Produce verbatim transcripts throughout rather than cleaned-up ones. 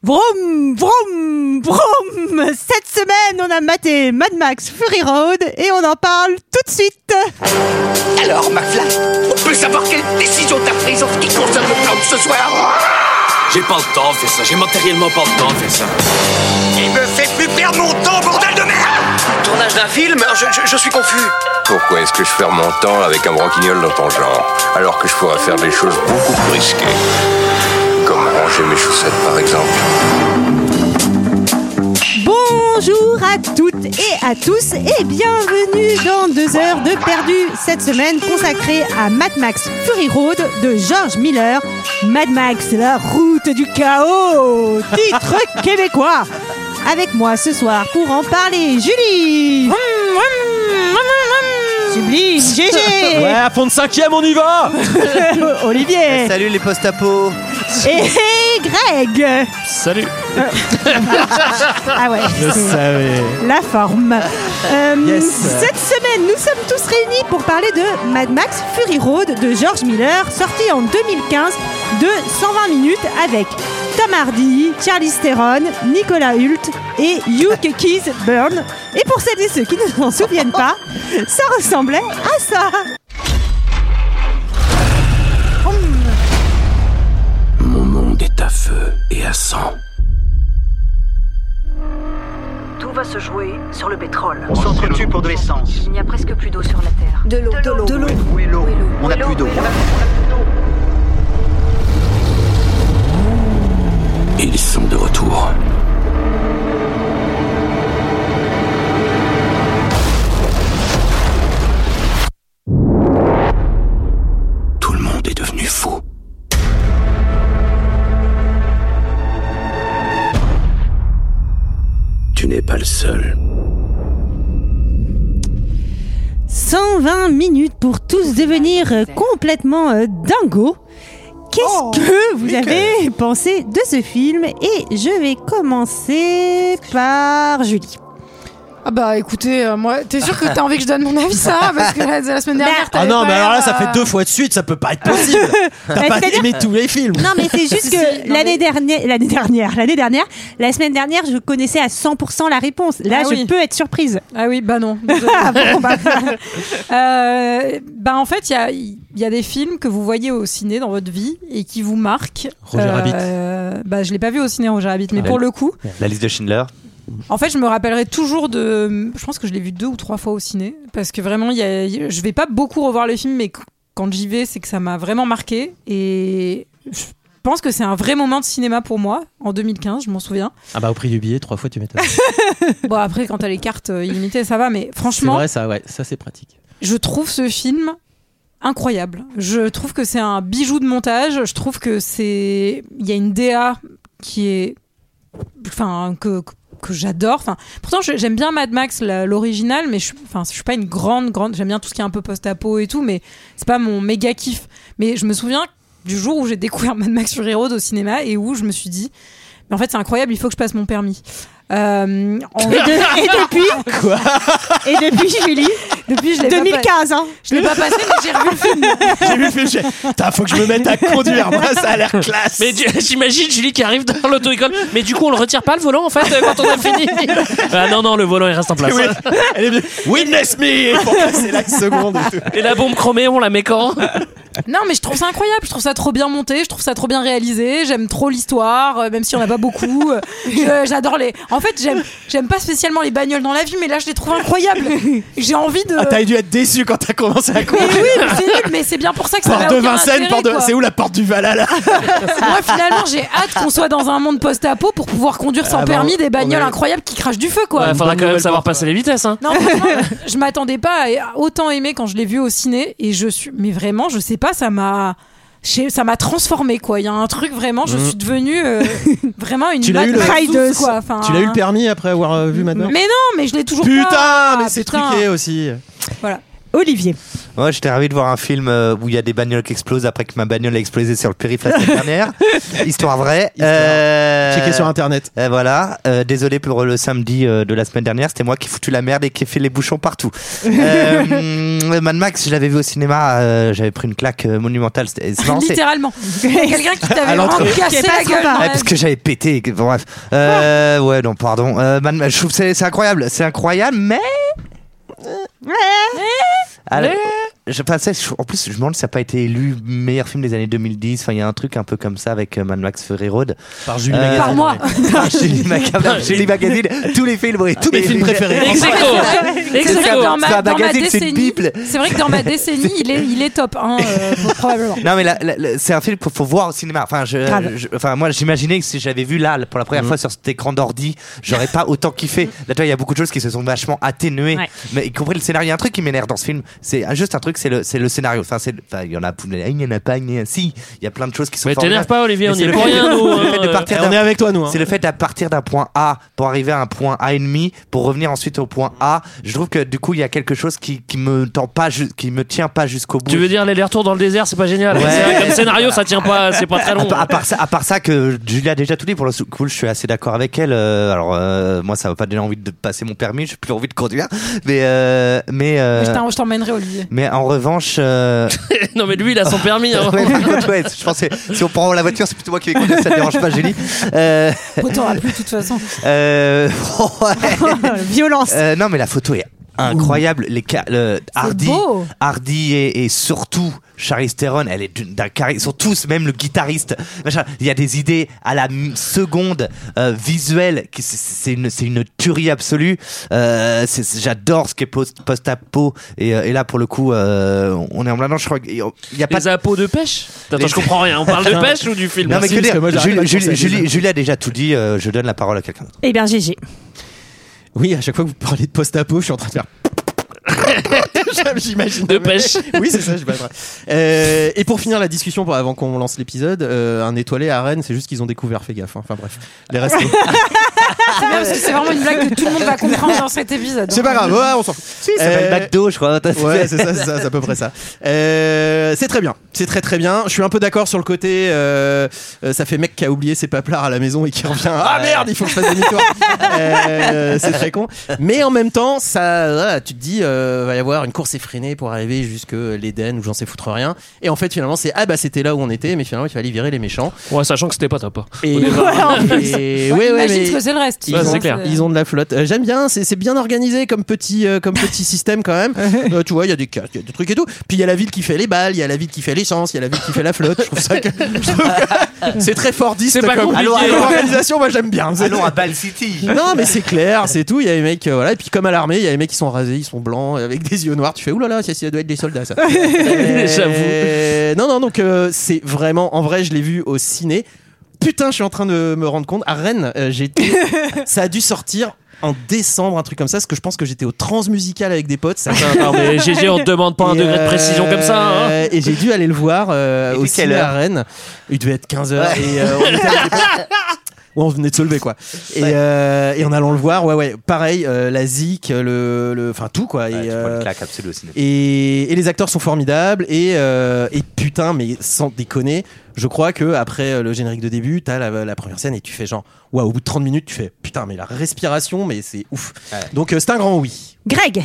Vroom, vroom, vroom. Cette semaine, on a maté Mad Max Fury Road et on en parle tout de suite. Alors, McFly, on peut savoir quelle décision t'as prise en ce qui concerne le plan de ce soir? J'ai pas le temps de faire ça, j'ai matériellement pas le temps de faire ça. Il me fait plus perdre mon temps, bordel de merde! Tournage d'un film? Je, je, je suis confus. Pourquoi est-ce que je perds mon temps avec un branquignol dans ton genre, alors que je pourrais faire des choses beaucoup plus risquées? Comme ranger mes chaussettes, par exemple. Bonjour à toutes et à tous et bienvenue dans deux heures de perdu cette semaine consacrée à Mad Max Fury Road de George Miller. Mad Max, la route du chaos, titre québécois. Avec moi ce soir pour en parler, Julie. Sublime, G G. Ouais, à fond de cinquième, on y va. Olivier. Salut les post-apos. Et Greg. Salut. Ah ouais. Je savais. La forme. Euh, Yes. Cette semaine, nous sommes tous réunis pour parler de Mad Max Fury Road de George Miller, sorti en deux mille quinze de cent vingt minutes avec Tom Hardy, Charlize Theron, Nicolas Hult et Hugh Keith Byrne. Et pour celles et ceux qui ne s'en souviennent pas, ça ressemblait à ça. Mon monde est à feu et à sang. Tout va se jouer sur le pétrole. On s'entretue pour de l'essence. Il n'y a presque plus d'eau sur la Terre. De l'eau, de l'eau, de l'eau. Où est l'eau? On n'a plus d'eau. Ils sont de retour. Tout le monde est devenu fou. Tu n'es pas le seul. cent vingt minutes pour tous devenir euh, complètement euh, dingo. Qu'est-ce Oh, que vous nickel. avez pensé de ce film? Et je vais commencer par Julie. Ah bah écoutez, euh, moi, t'es sûr que t'as envie que je donne mon avis ça? Parce que la, la semaine dernière, Bah, Ah t'avais non, pas mais alors là, l'air, ça euh, fait deux fois de suite, ça peut pas être possible. T'as Bah, pas c'est-à-dire- aimé tous les films. Non, mais c'est juste Si, que si, non, l'année mais- dernière, l'année dernière, l'année dernière, la semaine dernière, je connaissais à cent pour cent la réponse. Là, Ah je oui. peux être surprise. Ah oui, bah non. désolée. Ah bon, bah, Euh, bah en fait, il y a, il y a des films que vous voyez au ciné dans votre vie et qui vous marquent. Roger Rabbit. Bah je l'ai pas vu au ciné, Roger Rabbit, mais Ouais. pour le coup, La liste de Schindler. en fait, je me rappellerai toujours de. Je pense que je l'ai vu deux ou trois fois au ciné parce que vraiment, il y a, je vais pas beaucoup revoir le film, mais qu- quand j'y vais, c'est que ça m'a vraiment marqué et je pense que c'est un vrai moment de cinéma pour moi en deux mille quinze, je m'en souviens. Ah bah au prix du billet, trois fois tu m'étonnes. Bon après, quand t'as les cartes euh, illimitées, ça va, mais C'est franchement, vrai, ça, ouais, ça c'est pratique. je trouve ce film incroyable. Je trouve que c'est un bijou de montage. Je trouve que c'est, il y a une D A qui est, enfin que que j'adore. Enfin, pourtant je- j'aime bien Mad Max la- l'original, mais je, enfin je suis pas une grande grande. J'aime bien tout ce qui est un peu post-apo et tout, mais c'est pas mon méga kiff. Mais je me souviens du jour où j'ai découvert Mad Max Fury Road au cinéma et où je me suis dit, mais en fait c'est incroyable, il faut que je passe mon permis. Euh, en- et, de- et depuis, Quoi? et depuis Julie, depuis je l'ai deux mille pas, quinze, hein. je l'ai pas passé, mais j'ai revu le film. J'ai vu le film, j'ai... Putain, faut que je me mette à conduire, moi ça a l'air classe. Mais tu- j'imagine Julie qui arrive dans l'auto-école. Mais du coup, on le retire pas le volant en fait euh, quand on a fini. Ah non, non, le volant il reste en place. Oui, elle est venue. Witness me pour passer la seconde et tout. Et la bombe chromée, on la met quand? Non, mais je trouve ça incroyable, je trouve ça trop bien monté, je trouve ça trop bien réalisé, j'aime trop l'histoire, euh, même si on n'a pas beaucoup. euh, je- j'adore les. En fait, j'aime, j'aime pas spécialement les bagnoles dans la vie, mais là, je les trouve incroyables. J'ai envie de. Ah, t'as dû être déçu quand t'as commencé à Mais conduire. oui, mais c'est nul, mais c'est bien pour ça que ça Porte n'a de aucun Vincennes, intérêt, porte de... quoi. c'est où la porte du Valhalla? Moi, finalement, j'ai hâte qu'on soit dans un monde post-apo pour pouvoir conduire sans Ah bon, permis des bagnoles on est- incroyables qui crachent du feu, quoi. Ouais, faudra bonne quand même nouvelle savoir pour passer les vitesses. Hein. Non, franchement, je m'attendais pas à autant aimer quand je l'ai vu au ciné et je suis, mais vraiment, je sais pas, ça m'a, je sais- ça m'a transformé quoi. Il y a un truc vraiment, je Mhm. suis devenue euh, vraiment une Tu l'as eu, le- rideuse quoi. Enfin, Tu l'as eu le permis après avoir euh, vu Mad Max? Mais non, mais je l'ai toujours Putain, pas. mais c'est Putain. truqué aussi. Voilà. Olivier. Moi, j'étais ravi de voir un film euh, où il y a des bagnoles qui explosent après que ma bagnole a explosé sur le périph' la semaine dernière. Histoire vraie. Histoire. Euh... Checker sur internet. Euh, voilà. Euh, désolé pour le samedi euh, de la semaine dernière. C'était moi qui ai foutu la merde et qui ai fait les bouchons partout. euh, Mad Max, je l'avais vu au cinéma. Euh, j'avais pris une claque euh, monumentale. C'était, c'est marrant, Littéralement. Quelqu'un qui t'avait vraiment cassé la gueule. Ah, parce que j'avais pété. Bon, bref. Euh, ouais, non, pardon. Euh, Mad Max, je trouve que c'est, c'est incroyable. C'est incroyable, mais. Ouais. Alors, je pensais, en plus, je me demande si ça n'a pas été élu meilleur film des années deux mille dix. Enfin, il y a un truc un peu comme ça avec Mad Max Fury Road. Par Julie euh, Magazine. Par moi. Par Julie Magazine. Julie Magazine. Tous les films, oui, tous mes films préférés. Execo. C'est vrai que dans ma, C'est un dans ma magazine, c'est une décennie, bible. c'est vrai que dans ma décennie, il est, il est top, hein, euh, probablement. Non, mais la, la, la, c'est un film qu'il faut voir au cinéma. Enfin, je, je, enfin, moi, j'imaginais que si j'avais vu là pour la première mmh. fois sur cet écran d'ordi, j'aurais pas autant kiffé. Là, toi, il y a beaucoup de choses qui se sont vachement atténuées, ouais. mais y compris le scénario. Il y a un truc qui m'énerve dans ce film. C'est juste un truc, c'est le, c'est le scénario. Enfin, c'est, enfin, il y en a, il y en a pas, il y en a, si, il y a plein de choses qui sont. Mais t'énerve pas, Olivier, on y est pour rien, nous. On est avec toi, nous. C'est le fait de partir d'un point A pour arriver à un point A et demi, pour revenir ensuite au point A. Je trouve que du coup, il y a quelque chose qui, qui me tend pas, qui me tient pas jusqu'au bout. Tu veux dire l'aller-retour dans le désert, c'est pas génial. Ouais. C'est, comme scénario, ça tient pas, c'est pas très long. À, à part ça, à part ça que Julia a déjà tout dit pour le coup, je suis assez d'accord avec elle. Euh, alors euh, moi, ça m'a pas donné envie de passer mon permis, j'ai plus envie de conduire, mais euh, mais. Euh, je, t'en, je t'emmènerai, Olivier. Mais en revanche. Euh... non, mais lui, il a son permis. Hein. ouais, ouais, je pensais, si on prend la voiture, c'est plutôt moi qui vais conduire, ça te dérange pas, Julie. Euh... Autant plus, de toute façon. Euh... ouais. Violence. Euh, non, mais la photo est incroyable. Les ca- le Hardy, Hardy et, et surtout Charlize Theron, elle est d'un charisme. Ils sont tous, même le guitariste. Machin. Il y a des idées à la seconde euh, visuelle. Qui, c'est, c'est une, c'est une tuerie absolue. Euh, c'est, c'est, j'adore ce qu'est post, post-apo. Et, et là, pour le coup, euh, on est en plein dedans. Je crois qu'il y a pas les apos de pêche. Attends, les... je comprends rien. On parle de pêche ou du film? Non, mais Merci, que dire, moi, Julie, Julie, Julie, Julie a déjà tout dit. Euh, je donne la parole à quelqu'un d'autre. Eh bien, G G. Oui, à chaque fois que vous parlez de post-apo, je suis en train de faire. J'imagine de pêche. Oui, c'est ça, je vais pas. Euh, et pour finir la discussion, pour, avant qu'on lance l'épisode, euh, un étoilé à Rennes, c'est juste qu'ils ont découvert, fais gaffe. Hein. Enfin bref, les restos. C'est bien parce que c'est vraiment une blague que tout le monde va comprendre dans cet épisode. C'est pas grave, ouais, on s'en fout. Si, ça s'appelle euh... McDo, je crois. Ouais, c'est ça, c'est ça, c'est à peu près ça. Euh, c'est très bien, c'est très très bien. Je suis un peu d'accord sur le côté, euh, euh, ça fait mec qui a oublié ses paplards à la maison et qui revient. Ah merde, il faut que je fasse demi-tour. euh, c'est très con. Mais en même temps, ça, voilà, tu te dis. Euh, va y avoir une course effrénée pour arriver jusque l'Éden où j'en sais foutre rien et en fait finalement c'est ah bah c'était là où on était mais finalement il fallait virer les méchants ouais sachant que c'était pas top et, et, et ouais, ouais mais ce que c'est le reste ils, ouais, ont, c'est clair. Ils ont de la flotte euh, j'aime bien c'est, c'est bien organisé comme petit euh, comme petit système quand même euh, tu vois il y a des casques il y a des trucs et tout puis il y a la ville qui fait les balles il y a la ville qui fait l'essence il y a la ville qui fait la flotte je trouve ça que, je trouve que c'est très fordiste c'est pas comme organisation moi j'aime bien allons à Ball City non mais c'est clair c'est tout il y a les mecs euh, voilà et puis comme à l'armée il y a les mecs qui sont rasés ils sont blancs avec des yeux noirs tu fais oulala ça, ça doit être des soldats ça euh, j'avoue non non donc euh, c'est vraiment en vrai je l'ai vu au ciné putain je suis en train de me rendre compte à Rennes euh, j'ai été ça a dû sortir en décembre un truc comme ça parce que je pense que j'étais au Transmusical avec des potes ça non mais G G on te demande pas un degré de précision euh, comme ça hein. Et j'ai dû aller le voir euh, au ciné à Rennes il devait être quinze heures ouais. Et euh, on était avec des potes ouais, on venait de se lever quoi et, ouais. euh, et en allant le voir ouais ouais pareil euh, la zik le le enfin tout quoi ouais, et, euh, claque absolue au ciné. et et les acteurs sont formidables et euh, et putain mais sans déconner je crois que après le générique de début t'as la, la première scène et tu fais genre waouh au bout de trente minutes tu fais putain mais la respiration mais c'est ouf ouais. Donc euh, c'est un grand oui. Greg.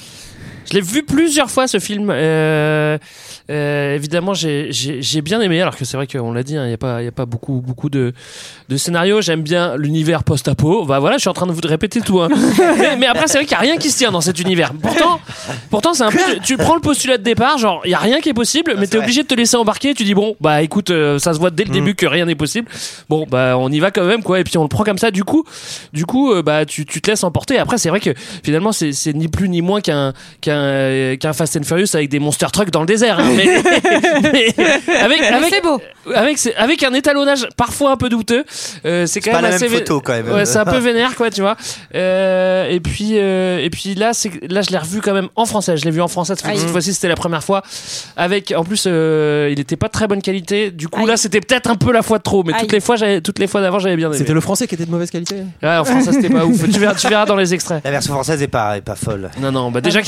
Je l'ai vu plusieurs fois ce film. Euh, euh, évidemment, j'ai, j'ai, j'ai bien aimé. Alors que c'est vrai qu'on l'a dit, il hein, n'y a pas, il y a pas beaucoup, beaucoup de, de scénarios. J'aime bien l'univers post-apo. Bah voilà, je suis en train de vous répéter tout. Hein. mais, mais après, c'est vrai qu'il n'y a rien qui se tient dans cet univers. Pourtant, pourtant, c'est un peu. Tu, tu prends le postulat de départ, genre il y a rien qui est possible, ah, mais t'es vrai. Obligé de te laisser embarquer. Tu dis bon, bah écoute, euh, ça se voit dès le mmh. début que rien n'est possible. Bon, bah on y va quand même quoi. Et puis on le prend comme ça. Du coup, du coup, euh, bah tu, tu te laisses emporter. Après, c'est vrai que finalement, c'est, c'est ni plus ni moins qu'un, qu'un qu'un Fast and Furious avec des monster trucks dans le désert hein. mais, mais avec mais avec c'est beau. avec avec un étalonnage parfois un peu douteux euh, c'est quand c'est même pas assez la même photo quand même ouais c'est un peu vénère quoi tu vois euh, et puis euh, et puis là c'est là je l'ai revu quand même en français je l'ai vu en français cette, cette fois-ci c'était la première fois avec en plus euh, il était pas de très bonne qualité du coup Aïe. Là c'était peut-être un peu la fois de trop mais Aïe. toutes les fois j'avais toutes les fois d'avant j'avais bien aimé. C'était le français qui était de mauvaise qualité ouais en français c'était pas ouf tu verras tu verras dans les extraits la version française est pas est pas folle non non bah déjà ah, qu'il y a pas beaucoup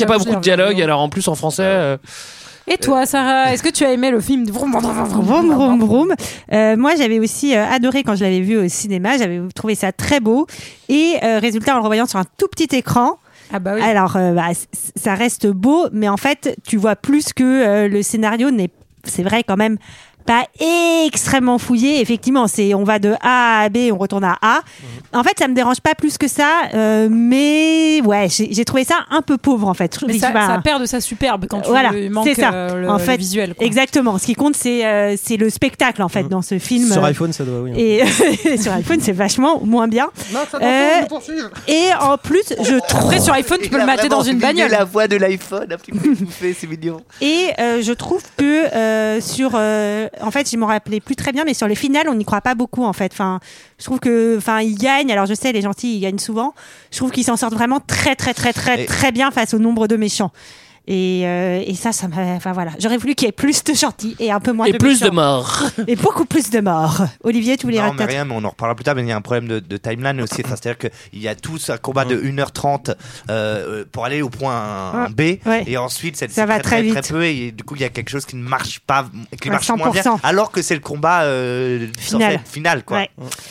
dialogue, alors en plus en français. Euh... Et toi, Sarah, est-ce que tu as aimé le film Vroom Vroom Vroom Vroom Vroom. Euh, moi, j'avais aussi euh, adoré quand je l'avais vu au cinéma. J'avais trouvé ça très beau. Et euh, résultat, en le revoyant sur un tout petit écran. Ah bah oui. Alors, euh, bah, c- ça reste beau, mais en fait, tu vois plus que euh, le scénario n'est, c'est vrai quand même, pas extrêmement fouillé. Effectivement, c'est on va de A à B, on retourne à A. Mmh. En fait, ça me dérange pas plus que ça, euh, mais ouais, j'ai, j'ai trouvé ça un peu pauvre en fait. Mais ça, ça perd de sa superbe quand tu voilà, manques c'est ça. Euh, le, en fait, le visuel. Quoi. Exactement. Ce qui compte, c'est euh, c'est le spectacle en fait mmh. dans ce film. Sur iPhone, ça doit oui. Et sur iPhone, c'est vachement moins bien. Non, ça euh, et en plus, je trouve après sur iPhone, tu peux le mater dans une bagnole. La voix de l'iPhone, un petit peu bouffé, c'est mignon. Et euh, je trouve que euh, sur, euh, en fait, je m'en rappelais plus très bien, mais sur les finales, on n'y croit pas beaucoup en fait. Enfin, je trouve que, enfin, ils gagnent. Alors, je sais, les gentils, ils gagnent souvent. Je trouve qu'ils s'en sortent vraiment très, très, très, très, et... très bien face au nombre de méchants. Et, euh, et ça, ça m'a. Enfin voilà, j'aurais voulu qu'il y ait plus de gentils et un peu moins et de plus méchants. de morts. Et beaucoup plus de morts. Olivier, tu voulais Non, raconter mais rien, mais on en reparlera plus tard. Mais il y a un problème de, de timeline aussi. Enfin, c'est-à-dire qu'il y a tout un combat de une heure trente euh, pour aller au point B, ouais. et ensuite ça, ça va très, très, vite. très peu. Et du coup, il y a quelque chose qui ne marche pas, qui ouais, marche cent pour cent. moins bien, alors que c'est le combat euh, final. final, quoi. Ouais.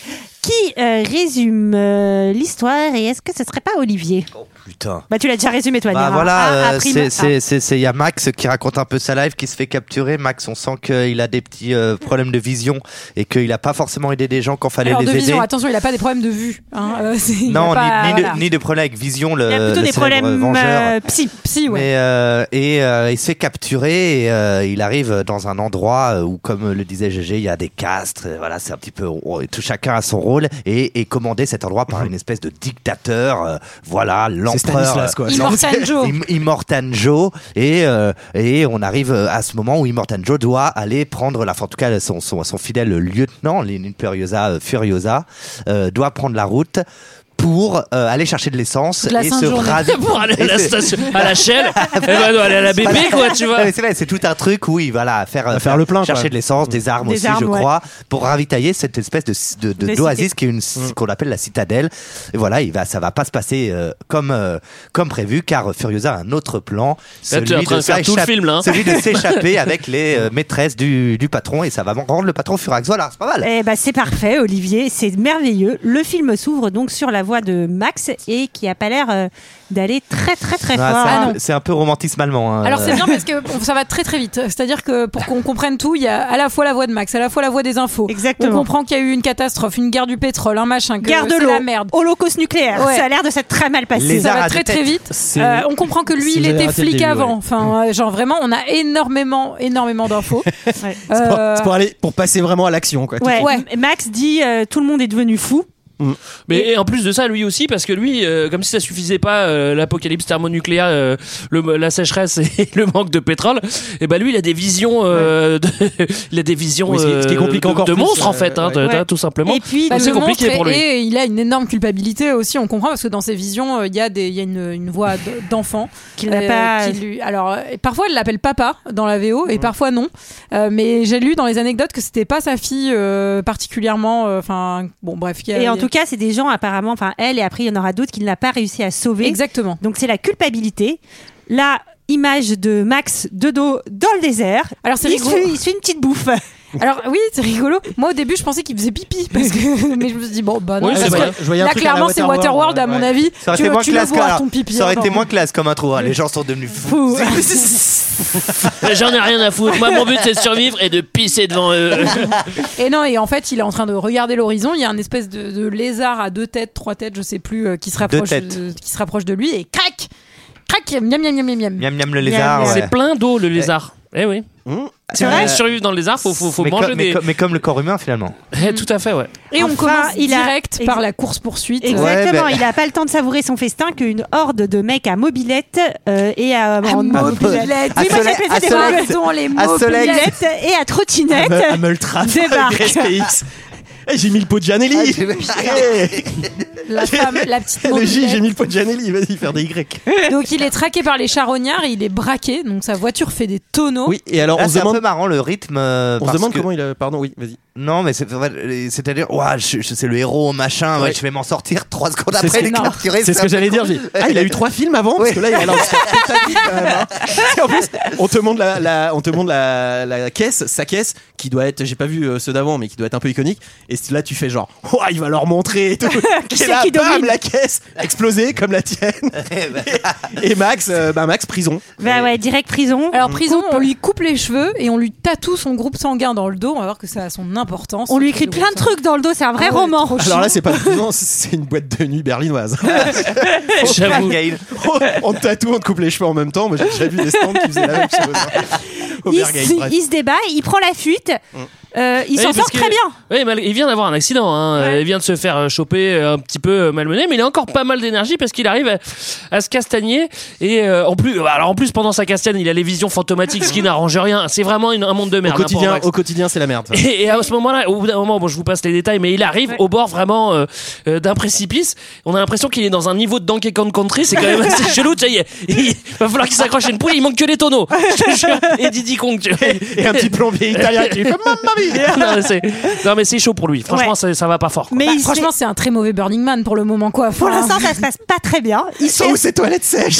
Qui euh, résume euh, l'histoire et est-ce que ce serait pas Olivier? Oh putain. Bah tu l'as déjà résumé toi. Bah Nira. voilà, ah, euh, ah, c'est c'est c'est c'est il y a Max qui raconte un peu sa life, qui se fait capturer. Max, on sent qu'il a des petits euh, problèmes de vision et qu'il a pas forcément aidé des gens quand fallait Alors, les de aider. vision, attention, il a pas des problèmes de vue. Hein, euh, c'est, non, pas, ni, ni, voilà. de, ni de problème avec vision, le, il y a plutôt le des problèmes vengeur. Euh, psy, psy, ouais. Mais euh, et euh, il se fait capturer et euh, il arrive dans un endroit où, comme le disait G G, il y a des castres. Voilà, c'est un petit peu on, tout chacun a son rôle et est commandé cet endroit par une espèce de dictateur. Euh, voilà, l'empereur. Immortan Joe. Immortan Joe et euh, et on arrive à ce moment où Immortan Joe doit aller prendre la, en tout cas son son, son fidèle lieutenant, l'Imperiosa Furiosa, euh, doit prendre la route pour euh, aller chercher de l'essence la et se ravir pour aller à la station à la Shell et ben doit aller à la B B quoi tu vois. C'est vrai, c'est tout un truc où il va là faire faire, faire le plein, chercher quoi. de l'essence, des armes des aussi armes, je ouais. crois pour ravitailler cette espèce de de, de d'oasis qui est une mmh. qu'on appelle la citadelle. Et voilà, il va ça va pas se passer euh, comme euh, comme prévu car Furiosa a un autre plan, celui là, tu es en train de, de faire tout le film là. Hein. Celui de s'échapper avec les euh, maîtresses du du patron et ça va rendre le patron furax. Voilà, c'est pas mal. Eh ben c'est parfait Olivier, c'est merveilleux. Le film s'ouvre donc sur la voie de Max et qui a pas l'air euh, d'aller très très très ah, fort. C'est, ah, un, c'est un peu romantisme allemand. Hein. Alors c'est bien parce que ça va très très vite. C'est-à-dire que pour qu'on comprenne tout, il y a à la fois la voix de Max, à la fois la voix des infos. Exactement. On comprend qu'il y a eu une catastrophe, une guerre du pétrole, un machin, que guerre de c'est l'eau, la merde. holocauste nucléaire. Ouais. Ça a l'air de s'être très mal passé. Les ça va arts très très vite. Euh, on comprend que lui, si il était raté flic début, avant. ouais. Enfin, euh, genre vraiment, on a énormément énormément d'infos. ouais. euh... c'est, pour, c'est pour aller pour passer vraiment à l'action quoi. Ouais. ouais. Max dit euh, tout le monde est devenu fou. Mais et en plus de ça, lui aussi, parce que lui, euh, comme si ça suffisait pas, euh, l'apocalypse thermonucléaire, euh, le, la sécheresse et le manque de pétrole, et ben lui, il a des visions, euh, de, il a des visions oui, ce, qui, ce qui complique euh, encore de, de plus, monstres euh, en fait, hein, ouais. de, de, tout simplement. Et puis bah, c'est compliqué monstre pour lui. Et il a une énorme culpabilité aussi. On comprend parce que dans ses visions, il y a des, il y a une, une voix d'enfant qu'il n'a euh, pas. Qui lui, alors parfois elle l'appelle papa dans la V O et mmh. parfois non. Euh, mais j'ai lu dans les anecdotes que c'était pas sa fille euh, particulièrement. Enfin euh, bon bref. A, et en tout cas, c'est des gens apparemment. Enfin, elle et après il y en aura d'autres qu'il n'a pas réussi à sauver. Exactement. Donc c'est la culpabilité. La image de Max de dos dans le désert. Alors c'est il rigolo. Se fait, il se fait une petite bouffe. Alors oui, c'est rigolo. Moi au début, je pensais qu'il faisait pipi parce que mais je me suis dit bon bah non. Oui, parce vrai. que là clairement c'est Waterworld à mon ouais. avis. Ça aurait tu été moins tu classe le vois alors, ton pipi. ça aurait hein, été non. moins classe comme intro. Hein. Les gens sont devenus fous. J'en ai rien à foutre. Moi, mon but c'est de survivre et de pisser devant eux. Et non, et en fait, il est en train de regarder l'horizon. Il y a un espèce de, de lézard à deux têtes, trois têtes, je sais plus, euh, qui se rapproche, de, qui se rapproche de lui et crac, crac, miam miam miam miam miam. Miam miam le lézard. Miam, ouais. C'est plein d'eau le lézard. Eh oui. Mmh. C'est vrai. Survivre dans le lézard, faut faut, faut mais manger comme, des. mais, comme, mais comme le corps humain finalement. Eh, tout à fait, ouais. Et enfin, on commence il direct a... par la course poursuite. Exactement. Ouais, ben... Il a pas le temps de savourer son festin qu'une horde de mecs à mobilette euh, et à, à en mobilette. Oui, moi j'ai fait des les mobilettes et à trottinette. À Meultraf. Débarque. Hey, j'ai mis le pot de Janelli. Ah, la femme, la petite Le J, mobilette. j'ai mis le pot de Janelli, vas-y faire des Y. Donc il est traqué par les charognards et il est braqué, donc sa voiture fait des tonneaux. Oui, et alors Là, on se c'est un demande. peu marrant le rythme. euh, On se parce demande que- comment il a. Pardon, oui, vas-y. Non, mais c'est, c'est-à-dire, ouah, je- je- c'est le héros, machin, ouais, Ouais. je vais m'en sortir trois secondes C'est après, ce- il est non. capturé. C'est ce que j'allais dire. j'ai- Ah, il a eu trois films avant, parce Oui. que là, il a lancé toute sa vie, quand même, hein. Et en plus, on te montre la, la- on te montre la, la caisse, sa caisse, qui doit être, j'ai pas vu euh, ceux d'avant, mais qui doit être un peu iconique. Et là, tu fais genre, oh, il va leur montrer. Et tout. Qui Et c'est là, qui bam, domine la caisse explosée comme la tienne. Et Max, euh, bah Max, prison. Bah ouais, direct prison. Alors prison, on lui coupe les cheveux et on lui tatoue son groupe sanguin dans le dos. On va voir que ça a son importance. On lui écrit plein de trucs dans le dos, c'est un vrai Ah ouais, roman. trop Alors là, c'est pas prison, c'est une boîte de nuit berlinoise. J'avoue. on, on te tatoue, on te coupe les cheveux en même temps. Moi, j'ai déjà vu des stands qui faisaient la même chose. Au Il, Berghain, se- bref. il se débat, il prend la fuite. Euh, il Oui, s'en parce sort que- très bien. Oui, mal- il vient d'avoir un accident. Hein. Euh, Il vient de se faire euh, choper euh, un petit peu euh, malmené, mais il a encore pas mal d'énergie parce qu'il arrive à, à se castagner. Et euh, en plus, alors en plus pendant sa castagne, il a les visions fantomatiques, ce qui n'arrange rien. C'est vraiment une- un monde de Au merde. hein, pour quotidien, Max. au quotidien, c'est la merde. ça. Et, et à ce moment-là, au bout d'un moment, bon, je vous passe les détails, mais il arrive au bord vraiment euh, euh, d'un précipice. On a l'impression qu'il est dans un niveau de Donkey Kong Country. C'est quand même assez chelou. Tu sais, il, il va falloir qu'il s'accroche à une poule. Il manque que les tonneaux. Je te jure. Et Diddy Kong. Tu vois. Et un petit plombier italien qui fait Mamma mia. non, mais c'est, non, mais c'est chaud pour lui. Franchement, Ouais. ça, ça va pas fort. quoi. Mais Bah, il se franchement, c'est un très mauvais Burning Man pour le moment, quoi. fait- pour Enfin, l'instant, ça se passe pas très bien. Il se Oh, fait, ces toilettes sèches.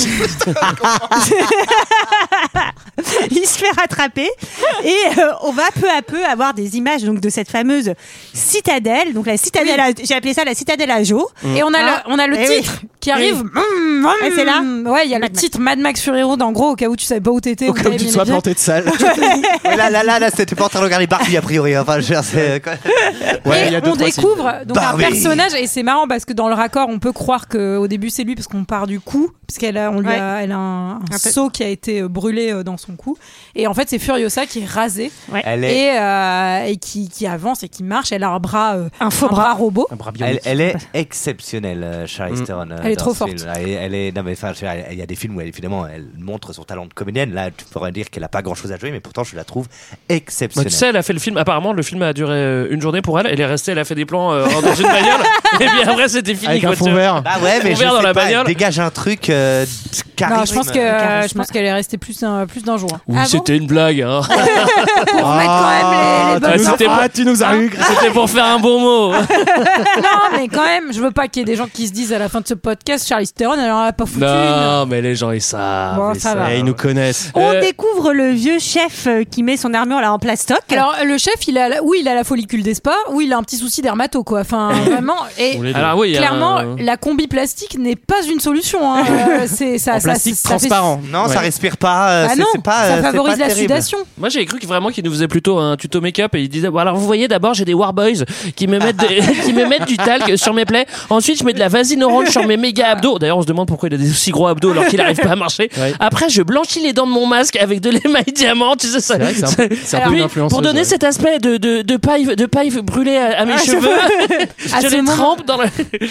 il se fait rattraper et euh, on va peu à peu avoir des images donc de cette fameuse citadelle. Donc la citadelle, à- j'ai appelé ça la citadelle à Jo. Et on a, Ah. le, on a le Eh oui. titre qui Eh arrive. oui. Mmh, mmh, Et c'est là Ouais, il y a le Mad Max. titre Mad Max Fury Road, en gros, au cas où tu savais pas où t'étais. Au où cas où t'avais tu te mis sois les pieds. planté de salle. Ouais, là, là, là, là, c'était pas en train de regarder Barbie, a priori. Enfin, je veux dire, c'est. quoi. Ouais, Et il y a deux, on trois découvre donc un Barbie. personnage et c'est marrant parce que dans le raccord on peut croire qu'au début c'est lui parce qu'on part du cou parce qu'elle a, on lui a, elle a un, un Un peu. seau qui a été euh, brûlé euh, dans son cou et en fait c'est Furiosa qui est rasée Elle est, et, euh, et qui, qui avance et qui marche. Elle a un bras euh, Un faux un bras. robot. Un bras elle, bionique. elle est exceptionnelle, euh, Charlize Theron. euh, Elle est dans trop ce forte. film. Elle, est- elle est, non mais enfin, je veux dire, il y a des films où elle, évidemment, elle montre son talent de comédienne. Là, tu pourrais dire qu'elle a pas grand-chose à jouer, mais pourtant, je la trouve Bah, exceptionnelle. tu sais, elle a fait le film. Apparemment, le film a duré euh, une journée pour elle. Elle est restée, elle a fait des plans euh, dans une bagnole. Et puis après, c'était fini. Avec quoi, un fond tu vois. vert. Ah ouais, mais Fond je vert dans sais la pas, bagnole. elle dégage un truc euh, charisme. Non, je pense que Charisme. je pense qu'elle est restée plus un, plus d'un jour. Oui, Ah bon c'était une blague. Hein. Pour mettre quand même les, les Ah, bonnes tu nous- C'était ah, pas- tu nous as eu. C'était pour faire un bon mot. Non, mais quand même, je veux pas qu'il y ait des gens qui se disent à la fin de ce podcast, Charlize Theron, elle en a pas foutu une. Non, mais les gens, ils savent. Bon, ils ça va. savent. Eh, ils nous connaissent. On Euh, découvre le vieux chef euh, qui met son armure là en plastoc. Alors le chef, il a la- oui, il a la follicule des spas, oui, il a un petit souci dermato quoi. Enfin vraiment et On les deux. Alors oui, il y a clairement un- la combi plastique n'est pas une solution. Hein. Euh, c'est ça, En ça, plastique ça fait- transparent. Non, Ouais. ça respire pas. euh, Ah c'est, non, c'est pas, euh, ça c'est favorise pas la terrible. sudation. Moi j'ai cru que vraiment qu'il nous faisait plutôt un tuto make-up et il disait bon, alors vous voyez d'abord j'ai des Warboys qui me mettent des- qui me mettent du talc sur mes plaies, ensuite je mets de la vasine orange sur mes méga abdos, d'ailleurs on se demande pourquoi il a des aussi gros abdos alors qu'il arrive pas à marcher, Ouais. après je blanchis les dents de mon masque avec de l'émail diamant, tu sais ça, C'est vrai que c'est un peu- c'est un peu Puis, une influenceuse, pour donner ouais. cet aspect de, de, de paille de paille brûlée à, à mes cheveux À je ce les moment- trempe dans le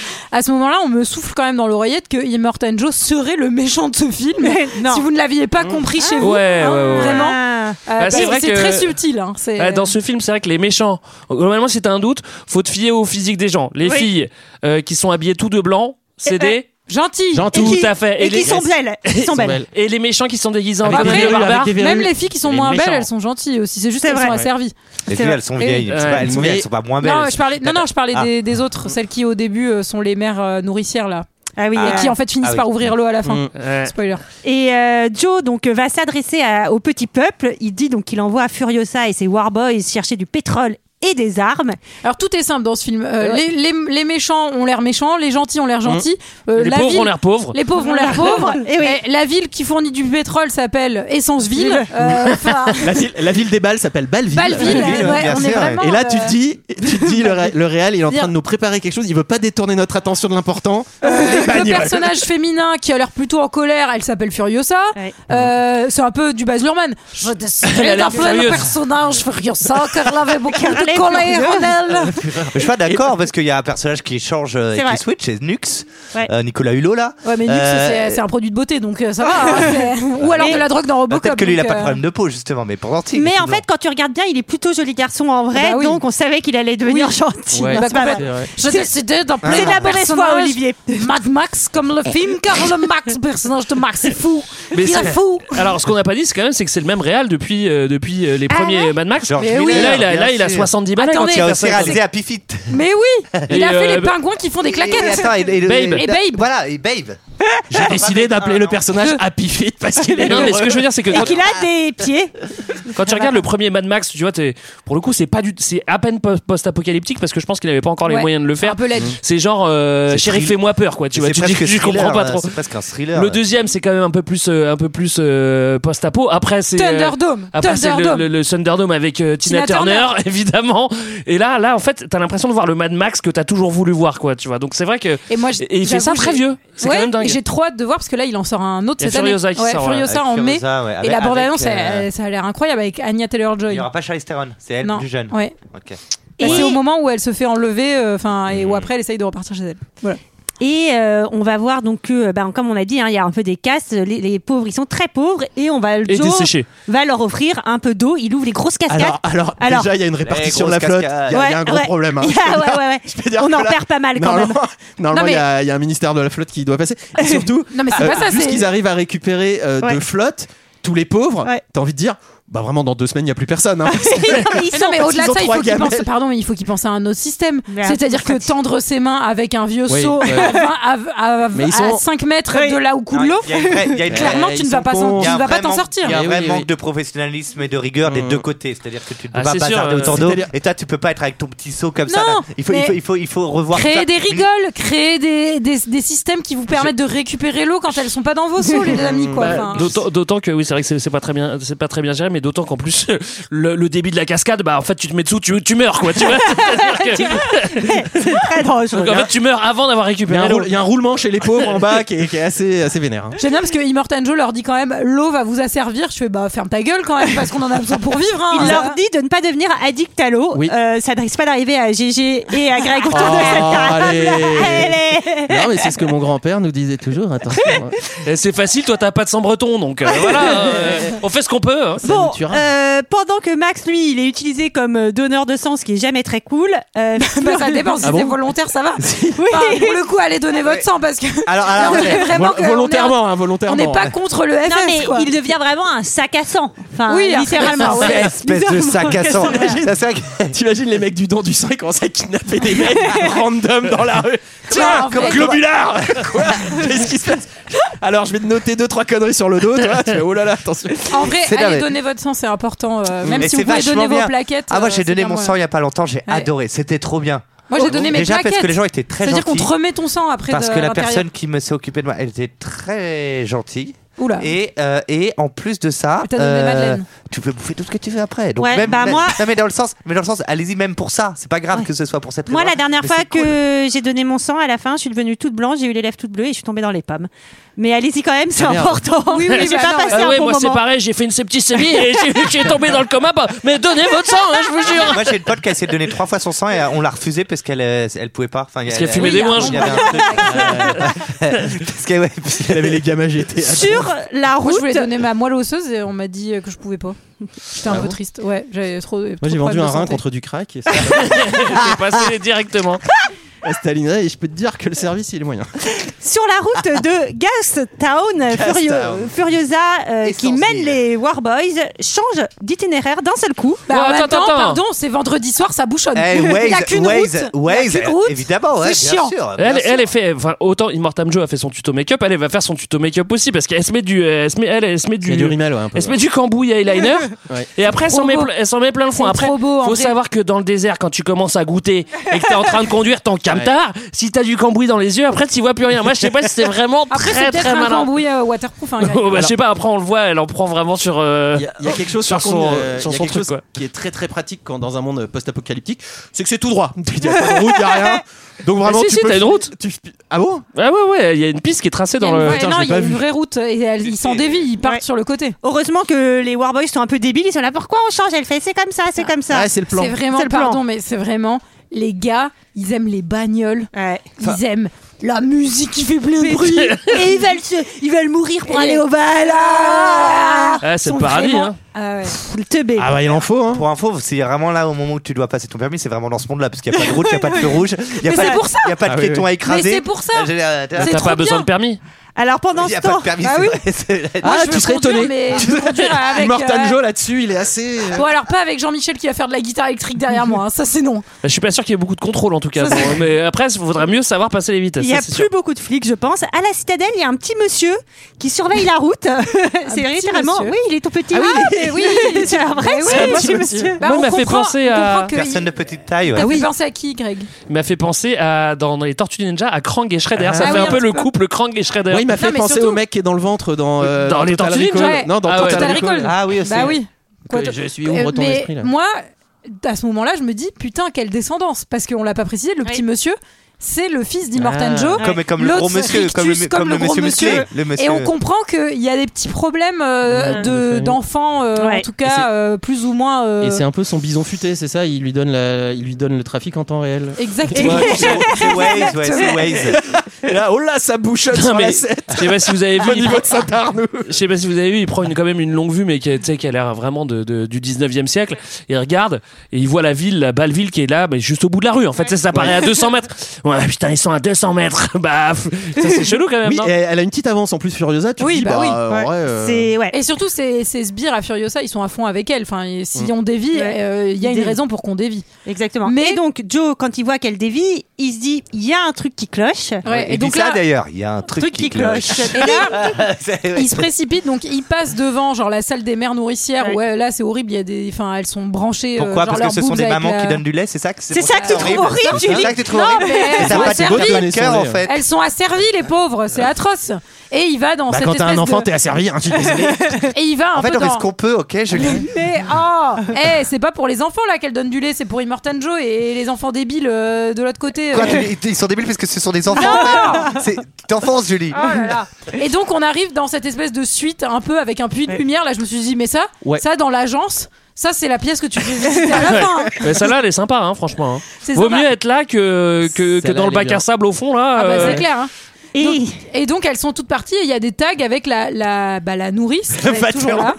À ce moment-là, on me souffle quand même dans l'oreillette que Immortan Joe serait le méchant de ce film. non. Si vous ne l'aviez pas compris chez vous, Ouais, hein, ouais, ouais. vraiment. Ah. Euh, Bah, c'est et vrai c'est que- très subtil. Hein, c'est... Ah, dans ce film, c'est vrai que les méchants, globalement, si t'as un doute, faut te fier au physique des gens. Les Oui. filles euh, qui sont habillées tout de blanc, c'est Eh ben, des Gentil. Gentil. tout qui- à fait. Et, qui les... sont belles. Ils sont belles. Et les méchants qui sont déguisés en Avec vieux des verrues, barbares. avec des verrues. Même les filles qui sont Les moins méchants. belles, elles sont gentilles aussi. C'est juste C'est qu'elles vrai. sont Ouais. asservies. Les C'est filles, vrai. elles sont Et- vieilles. C'est Ouais. pas- elles sont Mais- vieilles, elles sont pas moins belles. Non, je parlais, non, non, je parlais Ah. des, des autres, celles qui au début euh, sont les mères euh, nourricières là, Ah oui. et euh, qui en fait finissent Ah oui. par ouvrir l'eau à la fin. Mm. Ouais. Spoiler. Et euh, Joe donc va s'adresser à- au petit peuple. Il dit donc qu'il envoie Furiosa et ses Warboys chercher du pétrole et des armes. Alors tout est simple dans ce film. Euh, Ouais. les, les, les méchants ont l'air méchants, les gentils ont l'air gentils. Euh, Les la pauvres ville- ont l'air pauvres. Les pauvres ont l'air pauvres. Eh oui. Et la ville qui fournit du pétrole s'appelle Essenceville. Ville. Euh, enfin, La ville, la ville des balles s'appelle Balleville. Balleville. Balleville, ouais, bien on sûr, est vraiment. Et là, tu euh, te dis, tu te dis le, ré- le réel, il est en train Bien. de nous préparer quelque chose. Il veut pas détourner notre attention de l'important. le bagnoles. personnage féminin qui a l'air plutôt en colère, elle s'appelle Furiosa. Ouais. Euh, c'est un peu du Baz Luhrmann. Je Elle a déciderai l'air d'appeler le furieuse. personnage Furiosa car elle avait beaucoup Elle est de colère en elle. Mais je suis pas d'accord parce qu'il y a un personnage qui change euh, C'est et vrai. qui switch, c'est Nux. Ouais. euh, Nicolas Hulot là. Ouais, mais Nux, Euh, c'est, c'est un produit de beauté, donc euh, ça va. Hein, c'est- Ou alors Mais- de la drogue dans Robocop. Peut-être que lui il a donc, pas de euh, problème de peau justement, mais pour Dantig. Mais en effectivement. fait, quand tu regardes bien, il est plutôt joli garçon en vrai, Bah oui. donc on savait qu'il allait devenir Oui. gentil. Ouais. Non, Bah, c'est pas vrai. C'est vrai. Je décidais d'appeler C'est de la mon mauvaise foi, personnage Olivier. Mad Max comme le film, car le Max, personnage de Max, c'est fou. Mais il c'est- est fou. Alors, ce qu'on n'a pas dit, c'est quand même, c'est que c'est le même réal depuis, euh, depuis euh, les Ah premiers ouais Mad Max. George Mais Miller, oui. Et là, il a, bien là, il a sûr. soixante-dix balles. Attendez, Qui a quand il aussi fait ça. réalisé Happy Feet. Mais oui, il Et, a fait euh, les pingouins qui font des Et, claquettes. attends, et, et- Babe. Et Babe. Voilà, et Babe. J'ai décidé d'appeler le personnage Happy Feet parce qu'il est Non, mais ce que je veux dire, c'est que Et quand, qu'il a des pieds. quand tu regardes le premier Mad Max, tu vois, t'es- pour le coup, c'est pas du, c'est à peine po- post-apocalyptique parce que je pense qu'il avait pas encore les Ouais, moyens de le c'est faire. un peu laid. C'est genre, euh, C'est Shérif, thrill- fais-moi peur, quoi. Tu vois, C'est tu dis presque que je thriller, comprends pas euh, trop. C'est presque un thriller. Le ouais. deuxième, c'est quand même un peu plus, euh, un peu plus euh, post-apo. Après, c'est euh, Thunderdome. après c'est le, Thunderdome. le, le Thunderdome avec euh, Tina, Tina Turner, Turner. évidemment. Et là, là, en fait, t'as l'impression de voir le Mad Max que t'as toujours voulu voir, quoi. Tu vois. Donc c'est vrai que Et moi, j- et il fait ça j'avoue, très j'ai- vieux. C'est Ouais, quand même dingue. et j'ai trop hâte de voir parce que là, il en sort un autre Il y a cette Furiosa année. qui ouais, sort, ouais. Furiosa Avec en mai. Furiosa, ouais, Et avec- la bande-annonce, avec, elle- euh, ça a l'air incroyable avec Anya Taylor-Joy. Il n'y aura pas Charlize Theron, c'est elle Non. plus jeune. Ouais. Ok. Bah, Et- c'est au moment où elle se fait enlever, euh, enfin, et Hmm. où après elle essaye de repartir chez elle. Voilà. Et euh, on va voir donc que, ben, comme on a dit, hein, il y a un peu des castes. Les, les pauvres, ils sont très pauvres, et on va Et Joe desséché. va leur offrir un peu d'eau. Il ouvre les grosses cascades. Alors, alors, Alors- déjà, il y a une répartition de grosses la flotte. Il y, cascades. a- il y a un gros Ouais, problème. hein. ouais. Je peux Ouais, dire- ouais, ouais. je peux dire On que en là- perd pas mal quand même. Normalement, normalement, Non, mais- il y a- il y, a un ministère de la flotte qui doit passer. Et surtout, Non, mais c'est euh, pas ça, vu ce c'est- qu'ils arrivent à récupérer euh, Ouais. de flotte, tous les pauvres, Ouais. t'as envie de dire, bah vraiment, dans deux semaines, il n'y a plus personne. Hein. Ils Mais sont- non, mais au-delà ils de ont ça, il trois faut qu'il pense, gamelles. pardon, mais il faut qu'il pense à un autre système. Mais C'est-à-dire que pratique. tendre ses mains avec un vieux Oui, seau ouais. à, vingt- à, à, Mais ils à sont- cinq mètres Oui. de là où coule Non, l'eau, il y a une vraie- il y a une- clairement, Eh, tu ils ne vas sont pas, s'en- cons. tu Il y a ne un vas pas vrai t'en manque- sortir. Il y a un Oui, vrai oui, manque oui. de professionnalisme et de rigueur des Mm. deux côtés. C'est-à-dire que tu ne peux Ah, pas c'est sûr, bazarder euh, autour d'eau. c'est-à-dire- Et toi, tu peux pas être avec ton petit seau comme ça. Non, là. Il faut, il mais faut, il faut, il faut revoir. Créer ça. des rigoles, créer des, des, des systèmes qui vous permettent de récupérer l'eau quand elles sont pas dans vos seaux, les amis, quoi. Bah, Enfin, d'autant, d'autant que oui, c'est vrai que c'est, c'est pas très bien, c'est pas très bien géré, mais d'autant qu'en plus le, le débit de la cascade, bah en fait tu te mets dessous, tu, tu meurs quoi, tu vois. C'est-à-dire que- C'est très dangereux. donc en fait tu meurs avant d'avoir Il y, a récupéré un l'eau. roule- il y a un roulement chez les pauvres en bas qui est, qui est assez, assez vénère. hein. J'aime bien parce que Immortan Joe leur dit quand même l'eau va vous asservir. Je fais bah ferme ta gueule quand même parce qu'on en a besoin pour vivre. Hein. Il Ça- leur dit de ne pas devenir addict à l'eau. Oui. Euh, ça ne risque pas d'arriver à G G et à Greg autour Oh, de cette table. allez. Allez. Non, mais c'est ce que mon grand-père nous disait toujours. Attention. hein. Et c'est facile, toi t'as pas de sang breton, donc euh, voilà, euh, on fait ce qu'on peut. hein. Bon, nous tuera. euh, pendant que Max, lui, il est utilisé comme euh, donneur de sang, ce qui est jamais très cool. euh, Bah, ça dépend si Ah bon c'est volontaire, ça va. Oui. Enfin, pour le coup, allez donner votre sang parce que Alors, là, alors, on est vraiment Vol- que- volontairement, hein, on volontairement. n'est pas contre le F S. Non, mais quoi. il devient vraiment un sac à sang. Enfin, Oui, un littéralement. sac à sang, ouais. espèce de sac à sang. T'imagines- Ça, c'est vrai que- T'imagines les mecs du don du sang qui commencent à kidnapper des mecs random dans la rue. Tiens, en comme fait- globulard. Quoi Qu'est-ce qui se passe? Alors, je vais te noter deux trois conneries sur le dos. Toi, tu fais, oh là là, attention. En vrai, C'est allez dingue. donner votre sang, c'est important. euh, même Mais si c'est vous pouvez vachement donner vos bien. plaquettes. Ah, moi, euh, j'ai c'est donné bien mon moyen. sang il y a pas longtemps. J'ai Ouais. adoré. C'était trop bien. Moi, j'ai donné mes Déjà plaquettes. parce que les gens étaient très C'est-à-dire qu'on gentils. te remet ton sang après. Parce de que la l'intérieur. personne qui me s'est occupée de moi, elle était très gentille. Oula. Et, euh, et en plus de ça, Elle t'a donné Madeleine. tu peux bouffer tout ce que tu veux après. Donc Ouais, même, bah même- moi- non, mais dans le sens, mais dans le sens, allez-y même pour ça. C'est pas grave Ouais. que ce soit pour cette Moi, raison. la dernière Mais fois c'est cool. que j'ai donné mon sang, à la fin, je suis devenue toute blanche, j'ai eu les lèvres toutes bleues et je suis tombée dans les pommes. Mais allez-y quand même, c'est Ah, merde. important. Oui, oui, j'ai bah pas non, passé Ah un ouais, bon moi c'est moment. pareil, j'ai fait une septicémie et j'ai, j'ai tombé dans le coma. Bah, mais donnez votre sang, hein, je vous jure. Moi j'ai une pote qui a essayé de donner trois fois son sang et euh, on l'a refusé parce qu'elle euh, elle pouvait pas. Enfin, Parce elle- qu'elle fumait elle- des il y a ouinges. Il y avait un truc. Parce que, ouais, parce Elle avait les gamins G T. Sur la Moi, route, je voulais donner ma moelle osseuse et on m'a dit que je pouvais pas. J'étais un peu triste. Ouais, j'avais trop. Moi, j'ai vendu un rein contre du crack. Et ça J'ai passé directement. à Stalingrad et je peux te dire que le service il est moyen. sur la route de Gastown, Furio- Gastown. Furiosa, euh, qui Essentiel. mène les Warboys, change d'itinéraire d'un seul coup. Bah, Oh, en même attends, temps, attends. pardon, c'est vendredi soir, ça bouchonne. Eh, Il y a Waze, qu'une Waze, route. Waze, Il y a qu'une route. évidemment, ouais, C'est bien chiant. sûr. bien Elle, sûr. elle est fait, enfin autant Immortan Joe a fait son tuto make-up, elle, elle va faire son tuto make-up aussi parce qu'elle se met du, elle se met, elle, elle se met Il y a du, du rimel, ouais, un peu. elle se met du cambouis eyeliner Ouais. et après elle s'en Trop met, beau. ple- elle s'en met plein le fond. C'est Après, trop beau, en faut vrai. savoir que dans le désert, quand tu commences à goûter et que t'es en train de conduire ton camtar, si t'as du cambouis dans les yeux, après tu vois plus rien. Moi je sais pas si c'est vraiment Après, c'est très peut-être très un malin. cambouis euh, waterproof. Hein, Greg. Oh, bah, je sais pas, après on le voit, elle en prend vraiment sur. euh, Il y, a- il y a quelque chose sur par son- contre, euh, sur il y a son quelque truc, chose quoi. qui est très très pratique quand dans un monde post-apocalyptique, c'est que c'est tout droit. Il y a pas de route, il y a rien. Donc vraiment, si, tu si, peux t'as une route. tu- ah bon? Ah ouais ouais, il y a une piste qui est tracée Il y a dans une le. vraie- Putain, non, je l'ai il y a pas une vu. vraie route et elle- ils s'en dévient, ils partent Ouais. sur le côté. Heureusement que les Warboys sont un peu débiles, ils sont là, pourquoi on change? Elle fait, c'est comme ça, c'est comme ça. Ouais, c'est le plan. C'est vraiment, C'est le plan. pardon, mais c'est vraiment les gars, ils aiment les bagnoles, ouais. ils enfin... aiment la musique qui fait plein de bruit et ils veulent, se, ils veulent mourir pour et aller au bal. Ah, ah, c'est le paradis. Vraiment... Hein. Ah ouais. Le teubé. Ah bah il en faut. Hein. Pour info, c'est vraiment là au moment où tu dois passer ton permis, c'est vraiment dans ce monde-là parce qu'il n'y a pas de route, il n'y a pas de feu rouge, il n'y a, a pas de piéton ah, oui, oui. à écraser. Mais c'est pour ça. T'as pas bien. besoin de permis. Alors pendant ce temps, permis, ah oui. Ah, tu serais étonné. Morton euh... Joe là-dessus, il est assez. Bon alors pas avec Jean-Michel qui va faire de la guitare électrique derrière moi, hein. Ça c'est non. Je suis pas sûr qu'il y ait beaucoup de contrôle en tout cas. Bon, mais après, il faudrait mieux savoir passer les vitesses. Il y a ça, plus sûr. beaucoup de flics, je pense. À la Citadelle, il y a un petit monsieur qui surveille la route. C'est littéralement. Oui, il est tout petit. Ah oui, mais oui, c'est vrai. Oui, c'est un petit monsieur. Bah, Moi, il m'a fait penser à personne de petite taille. T'as fait penser à qui, Greg? Il m'a fait penser à dans les Tortues Ninja à Krang et Shredder. Ah, ça ah fait oui, un, un peu le peu. couple Krang et Shredder. Oui, il m'a fait non, penser surtout... au mec qui est dans le ventre dans euh, dans, dans les Tortues Ninja. Ouais. Non, dans ah, Total, Total Recall. Recall. Ah oui, aussi. Bah oui. Quoi, je suis où dans mais l'esprit là. Moi, à ce moment-là, je me dis putain quelle descendance parce qu'on l'a pas précisé. Le petit monsieur. C'est le fils d'Immortan Joe. Ah, comme, comme le gros monsieur, comme le, comme le, le monsieur musclé. Et on comprend qu'il y a des petits problèmes euh, ouais, de, d'enfants, euh, ouais. en tout cas, euh, plus ou moins. Euh... Et c'est un peu son bison futé, c'est ça. Il lui donne la, il lui donne le trafic en temps réel. Exactement. C'est Waze, ouais, c'est Waze. Et là, oh là, ça bouchonne sur mais, la sept. Je sais pas si vous avez vu. Au niveau de Saint-Arnoux. Je sais pas si vous avez vu, il prend une, quand même une longue vue, mais qui, qui a l'air vraiment de, de, du dix-neuvième siècle. Et il regarde et il voit la ville, la belle ville qui est là, mais juste au bout de la rue. En fait, ça, ça paraît à deux cents mètres. Ouais, putain, ils sont à deux cents mètres. Bah, ça c'est chelou quand même. Oui, non elle a une petite avance en plus, Furiosa. Tu oui, te dis, bah, bah oui. euh, ouais. vrai, euh... c'est, ouais. Et surtout, ces, ces sbires à Furiosa, ils sont à fond avec elle. Enfin, si mmh. on dévie, il ouais. euh, y a une dévie. raison pour qu'on dévie. Exactement. Mais et donc, Joe, quand il voit qu'elle dévie, il se dit, il y a un truc qui cloche. Ouais, et, et donc ça là, d'ailleurs, il y a un truc, truc qui, qui cloche. cloche. Et là, il se précipite, donc il passe devant, genre la salle des mères nourricières. Ouais, ouais là, c'est horrible. Il y a des, enfin, elles sont branchées. Pourquoi euh, Parce que ce sont des mamans qui donnent du lait, c'est ça que c'est ça que tu trouves horrible, Julie. C'est ça que tu trouves horrible. T'as pas de cœur en fait. Elles sont asservies, les pauvres, c'est atroce. Et il va dans bah cette quand t'as un enfant, de... t'es asservi, hein, je suis désolé. Et il va un en fait, peu on fait dans... ce qu'on peut, ok, je lis. Mais oh, hey, c'est pas pour les enfants là qu'elle donne du lait, c'est pour Immortan Joe et les enfants débiles euh, de l'autre côté. Quoi, euh... ils sont débiles parce que ce sont des enfants. C'est d'enfance, Julie. Oh là là. Et donc on arrive dans cette espèce de suite un peu avec un puits de lumière. Là, je me suis dit, mais ça, ouais. ça dans l'agence. Ça, c'est la pièce que tu fais visiter à la fin. Mais celle-là, elle est sympa, hein, franchement. Hein. Vaut mieux être là que, que, que dans le bac à sable au fond, là. Ah, bah, euh... c'est clair, hein. Et... Donc, et donc elles sont toutes parties et il y a des tags avec la, la, bah, la nourrice qui est toujours là.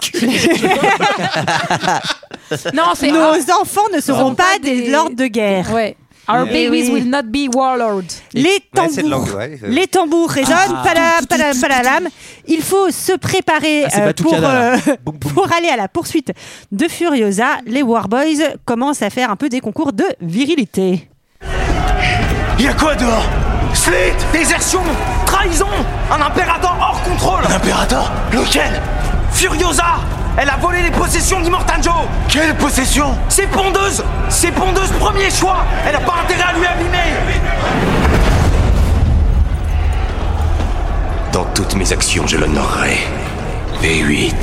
Non, c'est nos ah, enfants ne seront oh, pas des, des lords de guerre. Ouais. Our et babies oui. will not be warlords. Les tambours, ouais, langue, ouais. les tambours résonnent, ah. pala, pala, palalam. Il faut se préparer ah, euh, pour, euh, pour aller à la poursuite de Furiosa. Les Warboys commencent à faire un peu des concours de virilité. Il y a quoi dehors? Slit, désertion, trahison, un impérateur hors contrôle. Un impérateur? Lequel? Furiosa. Elle a volé les possessions d'Immortan Joe. Quelle possession? Ses pondeuses. Ses pondeuses premier choix. Elle a pas intérêt à lui abîmer. Dans toutes mes actions, je l'honorerai. V huit.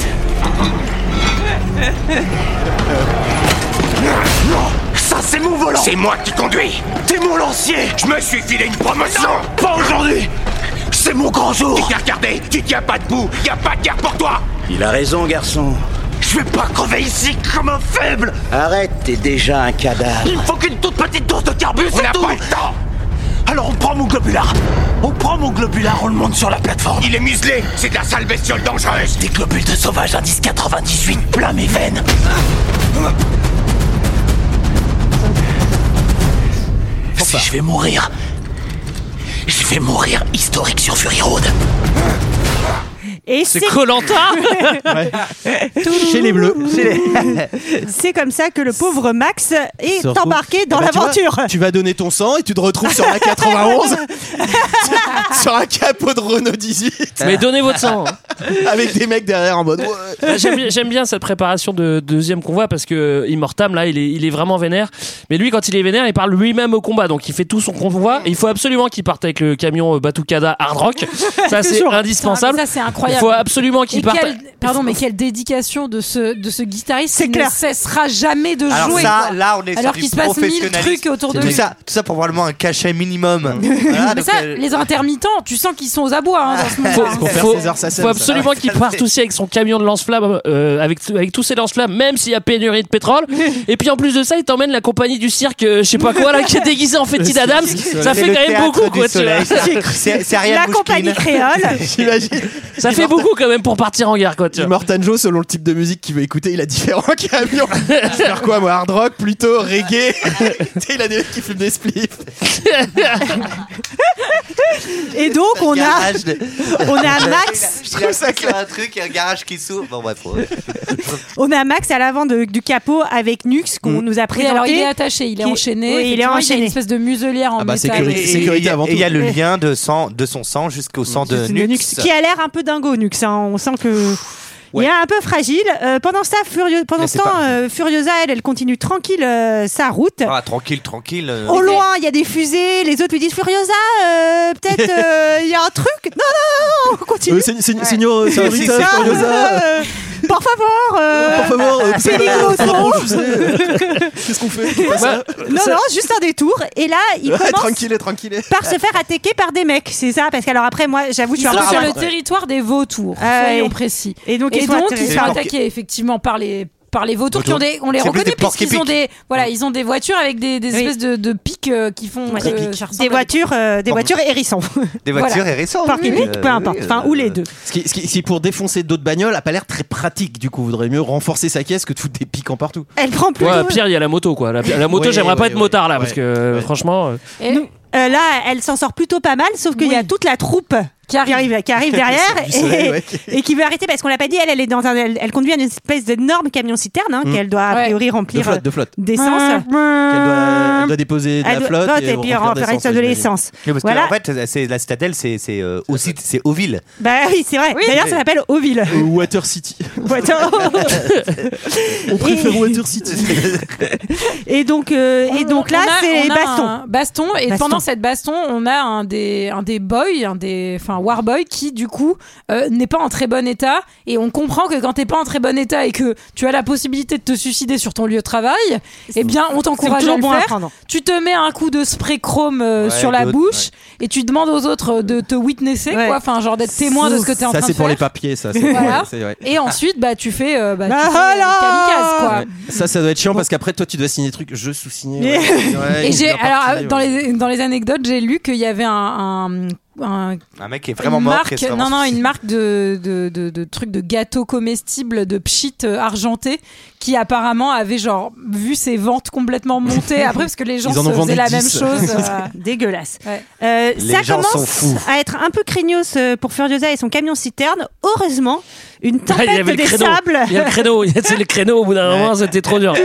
Ça, c'est mon volant. C'est moi qui conduis. T'es mon lancier. Je me suis filé une promotion. Non, pas aujourd'hui. C'est mon grand jour. Tu t'es regardé. Tu tiens pas debout. Y a pas de guerre pour toi. Il a raison, garçon. Je vais pas crever ici comme un faible. Arrête, t'es déjà un cadavre. Il me faut qu'une toute petite dose de carburant, c'est tout. On n'a pas le temps. Alors on prend mon globular. On prend mon globular, on le monte sur la plateforme. Il est muselé. C'est de la sale bestiole dangereuse. Des globules de sauvage indice quatre-vingt-dix-huit plein mes veines. Si je vais mourir, je vais mourir historique sur Fury Road. Et c'est Koh-Lanta. Ouais. Chez les Bleus. Chez les... C'est comme ça que le pauvre Max est retrouve... embarqué dans ah bah, l'aventure. Tu, vas, tu vas donner ton sang et tu te retrouves sur la quatre-vingt-onze sur un capot de Renault dix-huit. Mais donnez votre sang. Avec des mecs derrière en mode. Ouais. J'aime, j'aime bien cette préparation de deuxième convoi parce que Immortam là, il est, il est vraiment vénère. Mais lui, quand il est vénère, il parle lui-même au combat, donc il fait tout son convoi. Et il faut absolument qu'il parte avec le camion Batucada Hard Rock. Ça, c'est indispensable. Ça, c'est incroyable. Il faut absolument qu'il parte. Quel, pardon, mais quelle dédication de ce, de ce guitariste qui ne cessera jamais de alors jouer. Ça, là, on est alors sur qu'il du se passe mille trucs autour de tout lui. Ça, tout ça pour probablement un cachet minimum. Voilà, mais ça, euh... les intermittents, tu sens qu'ils sont aux abois hein, dans ce moment. Faut, faut, faut, faut absolument absolument qu'il parte aussi avec son camion de lance-flammes, euh, avec, avec tous ses lance-flammes, même s'il y a pénurie de pétrole. Et puis en plus de ça, il t'emmène la compagnie du cirque, euh, je sais pas quoi, là, qui est déguisée en Fetty Adams. Ça fait quand même beaucoup, quoi. Tu vois. C'est, c'est Ariel La Bouchkine. compagnie créole. J'imagine. Ça fait beaucoup quand même pour partir en guerre, quoi. Tu vois. Mortan Joe, selon le type de musique qu'il veut écouter, il a différents camions. Faire quoi, moi, hard rock plutôt, reggae. Il a des mecs qui fument des spliffs. Et donc on a, De... on a Max. Je trouve ça clair. Un truc, un garage qui s'ouvre. Bon bref. On a Max à l'avant de, du capot avec Nux qu'on mm. nous a présenté. Oui, alors il est attaché, il est qui... Oui, enchaîné. il est enchaîné. Il y a une espèce de muselière en ah bah, métal. Sécurité, et, sécurité et, avant tout. Et il y a le lien de, sang, de son sang jusqu'au sang de Nux. Nux. Qui a l'air un peu dingo, Nux. Hein. On sent que. Ouais. Il est un peu fragile. Euh, pendant ça, Furio... pendant ce temps, pas... euh, Furiosa, elle, elle continue tranquille euh, sa route. Ah, tranquille, tranquille. Euh... Au loin, il y a des fusées. Les autres lui disent Furiosa, euh, peut-être il euh, y a un truc. Non, non, on continue. Euh, c'est, c'est, ouais. Signor, euh, Señorita, Furiosa. Euh, por favor. Euh, por favor. Euh, c'est Qu'est-ce qu'on fait bah, Non, non, juste un détour. Et là, il commence tranquille, tranquille. par se faire attaquer par des mecs. C'est ça, parce que alors après, moi, j'avoue, je suis un peu sur le ouais. territoire des vautours. Euh, soyons précis. Et donc, et ils sont, donc, ils ils sont attaqués effectivement par les par les vautours qui ont des, on les c'est reconnaît puisqu'ils ont des, voilà, mmh. ils ont des voitures avec des, des espèces oui. de, de pics euh, qui font ouais, que, des, pics. des voitures, euh, des voitures hérissons. Des voitures voilà. hérissons. Parking oui, peu importe, euh, enfin ou les deux. Ce qui, ce qui, si pour défoncer d'autres bagnoles, a pas l'air très pratique. Du coup, vaudrait mieux renforcer sa caisse que de foutre des pics en partout. Elle prend plus. Ouais, pire, il y a la moto, quoi. La, la moto, ouais, j'aimerais ouais, pas ouais, être ouais, motard là, ouais, parce que ouais. franchement. Et nous, euh, là, elle s'en sort plutôt pas mal, sauf qu'il oui. y a toute la troupe. Qui arrive, qui arrive, qui arrive derrière soleil, et, ouais. et qui veut arrêter parce qu'on l'a pas dit. Elle, elle est dans un, elle, elle conduit une espèce d'énorme camion citerne hein, mmh. qu'elle doit a priori remplir de flotte, de flotte. d'essence. Mmh. Elle, doit, elle doit déposer de elle la flotte doit, et, et puis remplir de, de l'essence. Oui, parce voilà. que, en fait, c'est, la citadelle, c'est, c'est euh, aussi, c'est Auville. Bah oui, c'est vrai. Oui, D'ailleurs, mais... ça s'appelle Auville. Euh, Water City. Water. On préfère et... Water City. Et donc, euh, et donc là, a, c'est baston. Baston. Et baston. Pendant cette baston, on a un des, un des boys, un des, enfin, warboy qui du coup euh, n'est pas en très bon état et on comprend que quand t'es pas en très bon état et que tu as la possibilité de te suicider sur ton lieu de travail, eh bien on t'encourage à le bon faire. À tu te mets un coup de spray chrome euh, ouais, sur la bouche ouais. et tu demandes aux autres de te witnesser ouais. quoi, enfin genre d'être témoin de ce que t'es en train de faire. Ça c'est pour les papiers, ça. C'est voilà. ouais, c'est, ouais. Et ensuite bah tu fais euh, bah, bah, tu fais, euh, kamikaze quoi. Ouais. Ça ça doit être chiant parce qu'après toi tu dois signer des trucs, je sous-signer. Ouais. Ouais, et j'ai alors partir, dans ouais. les dans les anecdotes j'ai lu qu'il y avait un, un Un, un mec qui est vraiment mort. Marque, vraiment non, non, une marque de, de, de, de trucs de gâteaux comestibles, de pchit argentés, qui apparemment avait genre vu ses ventes complètement monter après parce que les gens se faisaient la même chose. Euh... Dégueulasse. Ouais. Euh, ça commence à être un peu craignos pour Furiosa et son camion citerne. Heureusement, une tempête ah, des sables. Il y a le créneau, c'est le créneau au bout d'un moment, c'était trop dur.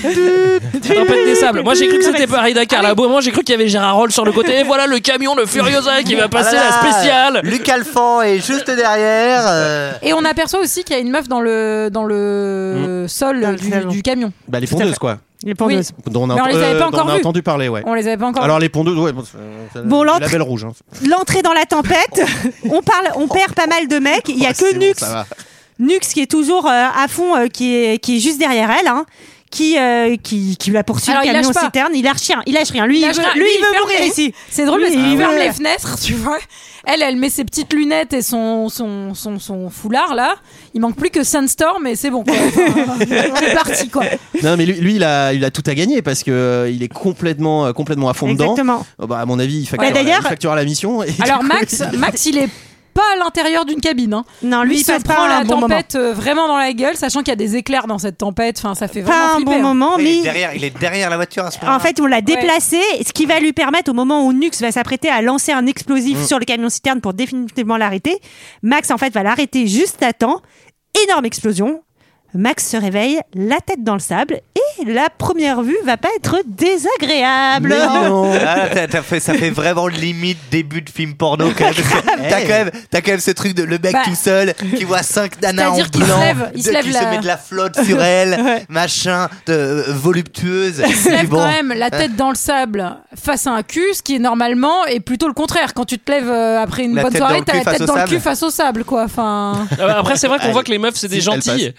Tempête des sables. Moi j'ai cru que c'était Paris Dakar. Là, au bout d'un moment, j'ai cru qu'il y avait Gérard Roll sur le côté. Et voilà le camion de Furiosa qui va passer ah là, la spéciale. Luc Alphand est juste derrière. Euh... Et on aperçoit aussi qu'il y a une meuf dans le dans le mmh. sol dans du, le du camion. Bah les pondeuses quoi. Les pondeuses. Oui. Dont on a, Mais on les avait euh, pas encore on a vues. entendu parler, ouais. On les avait pas encore. Alors les pondeuses, ouais. Bon, bon la belle rouge. Hein. L'entrée dans la tempête. on parle, on perd pas mal de mecs. Il y a oh, que Nux. Bon, Nux qui est toujours euh, à fond, euh, qui est qui est juste derrière elle. Hein. Qui, euh, qui, qui la poursuit le camion citerne, il lâche rien, il lâche rien. Lui, il, lâche il, rien. lui, lui, il, il veut mourir ici. C'est drôle lui, parce qu'il il ferme veut... les fenêtres, tu vois. Elle, elle met ses petites lunettes et son, son, son, son foulard là. Il manque plus que Sandstorm et c'est bon quoi. Enfin, on est parti quoi. Non mais lui, lui il, a, il a tout à gagner parce que euh, il est complètement, complètement à fond dedans. Exactement. Oh, bah, à mon avis, il facture, ouais, il facture la mission. Et alors Max, il... Max, il est pas à l'intérieur d'une cabine. Hein. Non, lui, lui il se passe prend pas la bon tempête euh, vraiment dans la gueule, sachant qu'il y a des éclairs dans cette tempête. Enfin, ça fait vraiment pas un flipper, bon hein. moment, mais il est derrière, il est derrière la voiture à ce moment-là. En fait, on l'a déplacé, ouais. ce qui va lui permettre, au moment où Nux va s'apprêter à lancer un explosif mmh. sur le camion citerne pour définitivement l'arrêter, Max en fait va l'arrêter juste à temps. Énorme explosion. Max se réveille, la tête dans le sable, et la première vue va pas être désagréable. Mais non. Ah, t'as, t'as fait, ça fait vraiment limite début de film porno quand même. T'as quand même, t'as quand même ce truc de le mec bah, tout seul qui voit cinq nanas en blanc, qu'il se lève, il de, se, lève qui la... se met de la flotte sur elle, ouais. machin, de, euh, voluptueuse. Il se lève bon. quand même la tête dans le sable face à un cul, ce qui est normalement est plutôt le contraire. Quand tu te lèves euh, après une la bonne soirée, t'as la tête dans sable. le cul face au sable, quoi. Enfin. Après, c'est vrai qu'on voit que les meufs c'est des gentilles.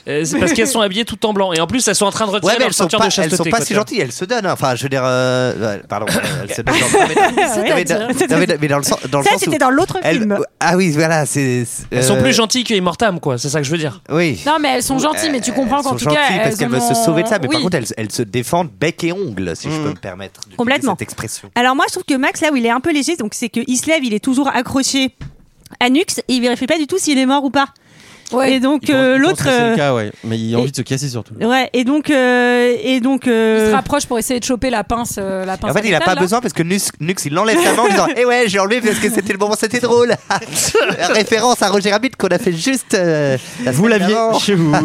euh, c'est parce qu'elles sont habillées tout en blanc et en plus elles sont en train de retirer Ouais, mais leur elles sont ceinture pas, de chasteté. elles sont pas quoi, si tu vois. gentilles, elles se donnent. hein. Enfin, je veux dire, euh, pardon, elles se donnent. Dans, mais, mais, mais, mais, mais dans le sens, dans le Ça, sens c'était où dans l'autre elles- film. Ah oui, voilà, c'est. c'est, Elles sont euh, plus gentilles que Immortam, quoi. C'est ça que je veux dire. Oui. Non, mais elles sont gentilles, mais tu comprends Elles qu'en sont tout gentilles cas. parce elles qu'elles veulent en se ont- sauver de ça, mais oui. par contre, elles, elles se défendent bec et ongle, si je peux me permettre. d'utiliser Complètement. Cette expression. Alors moi, je trouve que Max, là où il est un peu léger, donc c'est qu'il se lève, il est toujours accroché à Nux et il vérifie pas du tout s'il est mort ou pas. Ouais. Et donc Il pense- euh, il pense l'autre, que c'est euh, le cas, ouais. Mais il a et- envie de se casser surtout. ouais. Et donc euh, et donc. euh, Il se rapproche pour essayer de choper la pince. euh, la pince En fait, il a métal, pas là. besoin parce que Nux, Nux il l'enlève sa main en disant Eh ouais, j'ai enlevé parce que c'était le moment, c'était drôle. Référence à Roger Rabbit qu'on a fait juste. euh, la Vous semaine l'aviez d'avant. chez vous.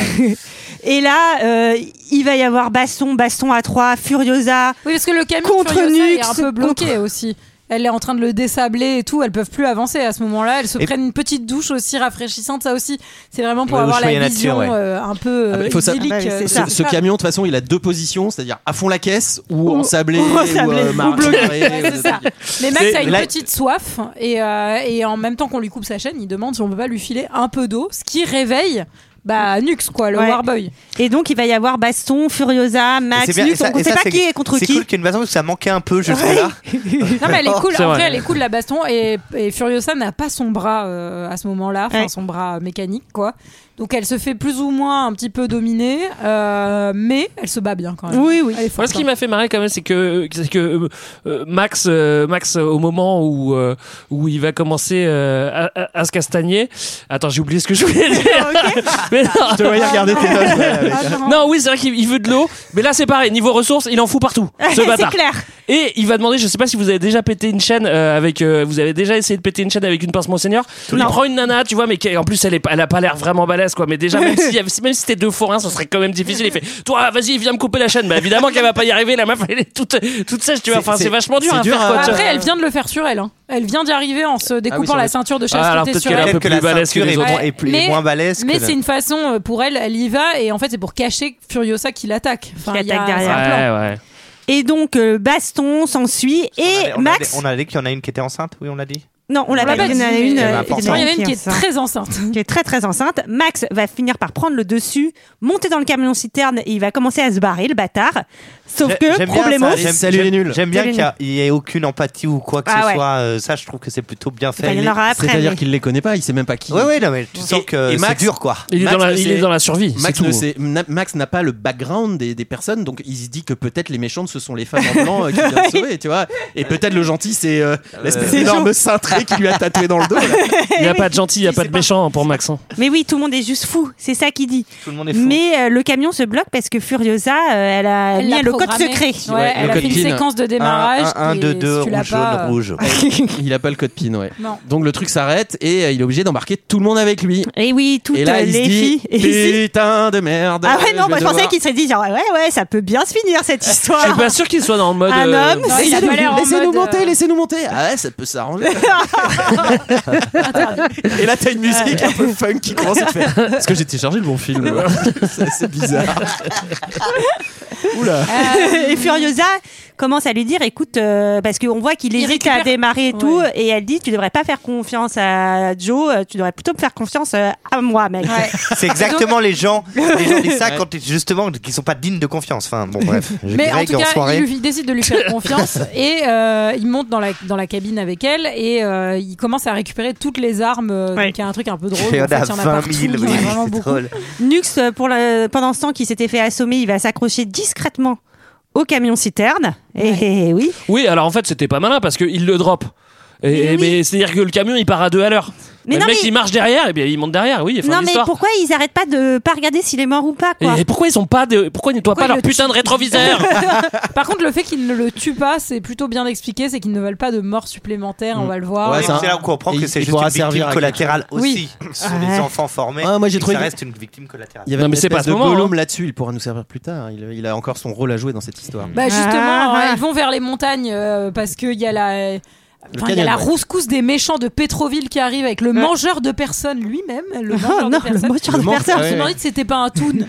Et là, euh, il va y avoir baston, baston à trois, Furiosa. Oui, parce que le camion Contre Furiosa est Nux, un peu bloqué aussi. Elle est en train de le désabler et tout. Elles peuvent plus avancer à ce moment-là. Elles se Et- prennent une petite douche aussi rafraîchissante. Ça aussi, c'est vraiment pour Ouais, avoir au la choix vision nature, ouais. euh, un peu Ah bah, euh, il faut ça- idyllique. Ah bah, euh, c'est de ça. la Ce, ce femme. camion, de toute façon, il a deux positions, c'est-à-dire à fond la caisse ou en Ou- sablé ou en ou, sablé, euh, ou mar- bloqué. marbré, Ouais, c'est ça. Mais Max Mais a une là- petite soif et, euh, et en même temps qu'on lui coupe sa chaîne, il demande si on peut pas lui filer un peu d'eau, ce qui réveille bah, Nux, quoi, le Ouais. Warboy. Et donc il va y avoir baston, Furiosa, Et Max, c'est bien- Nux. et ça- Donc on et sait ça, pas c'est- qui est contre C'est qui. cool qu'il y ait une façon où ça manquait un peu jusque-là. Non, mais elle est cool. C'est En vrai. vrai, elle est cool la baston. Et, et Furiosa n'a pas son bras euh, à ce moment-là, enfin Ouais. son bras mécanique, quoi. Donc elle se fait plus ou moins un petit peu dominer, euh, mais elle se bat bien quand même. Oui, oui. Elle est Moi, forte, ce qui hein. m'a fait marrer quand même, c'est que, c'est que euh, euh, Max, euh, Max, euh, au moment où euh, où il va commencer euh, à, à- à se castagner. Attends, j'ai oublié ce que je voulais dire. Mais non. Je te voyais regarder tes notes. ouais, avec- Attends. Non, oui, c'est vrai qu'il il veut de l'eau, mais là c'est pareil. Niveau ressources, il en fout partout. Ce C'est bâtard. clair. Et il va demander, je sais pas si vous avez déjà pété une chaîne euh, avec, euh, vous avez déjà essayé de péter une chaîne avec une pince Monseigneur. Il prend une nana, tu vois, mais qui, en plus elle est, pas- elle a pas l'air vraiment balèze, quoi. Mais déjà, même si, même si c'était deux forains, ce serait quand même difficile. Il fait, toi, vas-y, viens me couper la chaîne. Bah évidemment qu'elle va pas y arriver. La meuf, elle est toute, toute sèche, tu vois. C'est- Enfin, c'est c'est- vachement dur c'est à dur faire, à- quoi. tu vois. Après, elle vient de le faire sur elle. Hein. Elle vient d'y arriver en se découpant sur la le- ceinture de Ah, alors chasteté peut-être sur qu'elle est un elle. peu Peut-être que plus la balèze que ceinture les est, autres. moins- est plus- est Mais- moins balèze. Mais que c'est la- une façon euh, pour elle, elle y va et en fait c'est pour cacher Furiosa qui l'attaque. Enfin, Qui il y a- attaque derrière. c'est un plan. Ouais, ouais. Et donc euh, baston s'ensuit On et a- on a- Max. On a dit qu'il y en a une qui était enceinte, oui, on l'a dit. Non, on l'a On l'a pas pas dit. Il y en a dit, une. mais- euh, important. Il y en a une qui est enceinte. très enceinte. Qui est très très enceinte. Max va finir par prendre le dessus, monter dans le camion citerne et il va commencer à se barrer, le bâtard. Sauf J'ai- que, j'aime bien problème, ça, Salut, j'aime- salut les j'aime- nuls. J'aime bien Salut qu'il n'y ait aucune empathie ou quoi que Ah ce ouais. soit. euh, Ça, je trouve que c'est plutôt bien fait. il y en aura après. C'est-à-dire mais- qu'il les connaît pas, il sait même pas qui. Ouais, ouais, non, mais tu sens Et- que et c'est Max- dur, quoi. Il est, Max dans la, le il sait. est dans la survie. c'est Max, tout. ne sait- Na- Max n'a pas le background des, des personnes, donc il se dit que peut-être les méchantes ce sont les femmes en blanc euh, qui viennent sauver, tu vois. Et peut-être le gentil c'est euh, l'espèce C'est d'énorme cintré qui lui a tatoué dans le dos. là. Il n'y a pas de gentil, il n'y a Je pas sais de pas. méchant pour Max. hein. Mais oui, tout le monde est juste fou. C'est ça qu'il dit. Tout le monde est fou. Mais euh, le camion se bloque parce que Furiosa, euh, elle a Elle mis l'a le code programmé. secret. Ouais, Ouais, elle le a code fait une PIN. séquence de démarrage. un, qui deux, est- deux, si tu l'as rouge, pas, jaune, euh, rouge. Il a pas le code PIN, ouais. Non. Donc le truc s'arrête et euh, il est obligé d'embarquer tout le monde avec lui. Et oui, toutes Et là euh, il se les dit filles. Et ici- putain de merde. Ah ouais, non, vais moi je pensais devoir- qu'il serait dit genre ouais, ouais, ça peut bien se finir cette Je histoire. suis pas sûr qu'il soit dans le mode. Un euh, homme, Non, il a pas l'air en Laissez-nous mode, monter, euh, laissez-nous monter. Ah ouais, ça peut s'arranger. Et là, t'as une musique un peu funk qui commence à te faire. Est-ce que j'ai téléchargé le bon film C'est assez bizarre. Oula. Euh, et Furiosa commence à lui dire écoute, euh, parce qu'on voit qu'il Il hésite récupère- à démarrer et tout, Ouais. et elle dit tu devrais pas faire confiance à Joe, euh, tu devrais plutôt me faire confiance euh, à moi, mec. Ouais. C'est exactement les gens, les gens disent ça quand ils- justement qui sont pas dignes de confiance. Enfin bon bref. J'ai Mais en Greg tout en cas, soirée. il, lui- il décide de lui faire confiance et euh, il monte dans la, dans la cabine avec elle et euh, il commence à récupérer toutes les armes. euh, Ouais. Donc il y a un truc un peu drôle. Il y en en fait, a il y en a vingt partout, mille, il y en a oui, vraiment c'est beaucoup. drôle. Nux, euh, pour le, pendant ce temps qu'il s'était fait assommer, il va s'accrocher discrètement au camion citerne. Et, et oui. Oui, alors en fait, c'était pas malin parce qu'il le drop. Et, Mais oui. mais c'est-à-dire que le camion il part à deux à l'heure. Mais le non, mec mais- il marche derrière et bien il monte derrière, oui. Fin Non de mais l'histoire. pourquoi ils arrêtent pas de pas regarder s'il est mort ou pas quoi. Et pourquoi ils sont pas de... pourquoi ils nettoient Pourquoi pas ils leur le putain de tuent rétroviseur? Par contre, le fait qu'ils ne le tuent pas, c'est plutôt bien expliqué. C'est qu'ils ne veulent pas de mort supplémentaire. On va le voir. Ouais, Oui, c'est un- c'est là où on comprend il- que c'est il juste pourra une victime servir à collatérale aussi. Oui. Ce sont des Ouais. enfants formés. Ouais, moi, j'ai et trouvé ça que- reste une victime collatérale. Il y avait Non, une mais c'est espèce pas à ce de moment, Gollum hein. là-dessus, il pourra nous servir plus tard. Il, il a encore son rôle à jouer dans cette histoire. Bah justement, Ah, ah. ils vont vers les montagnes euh, parce qu'il y a la Enfin, il y a la rouscousse des méchants de Pétroville qui arrive avec le ouais. mangeur de personnes lui-même. Le mangeur oh, de non, personnes. Le mangeur de man- personnes. Je me demandais si c'était pas un toon.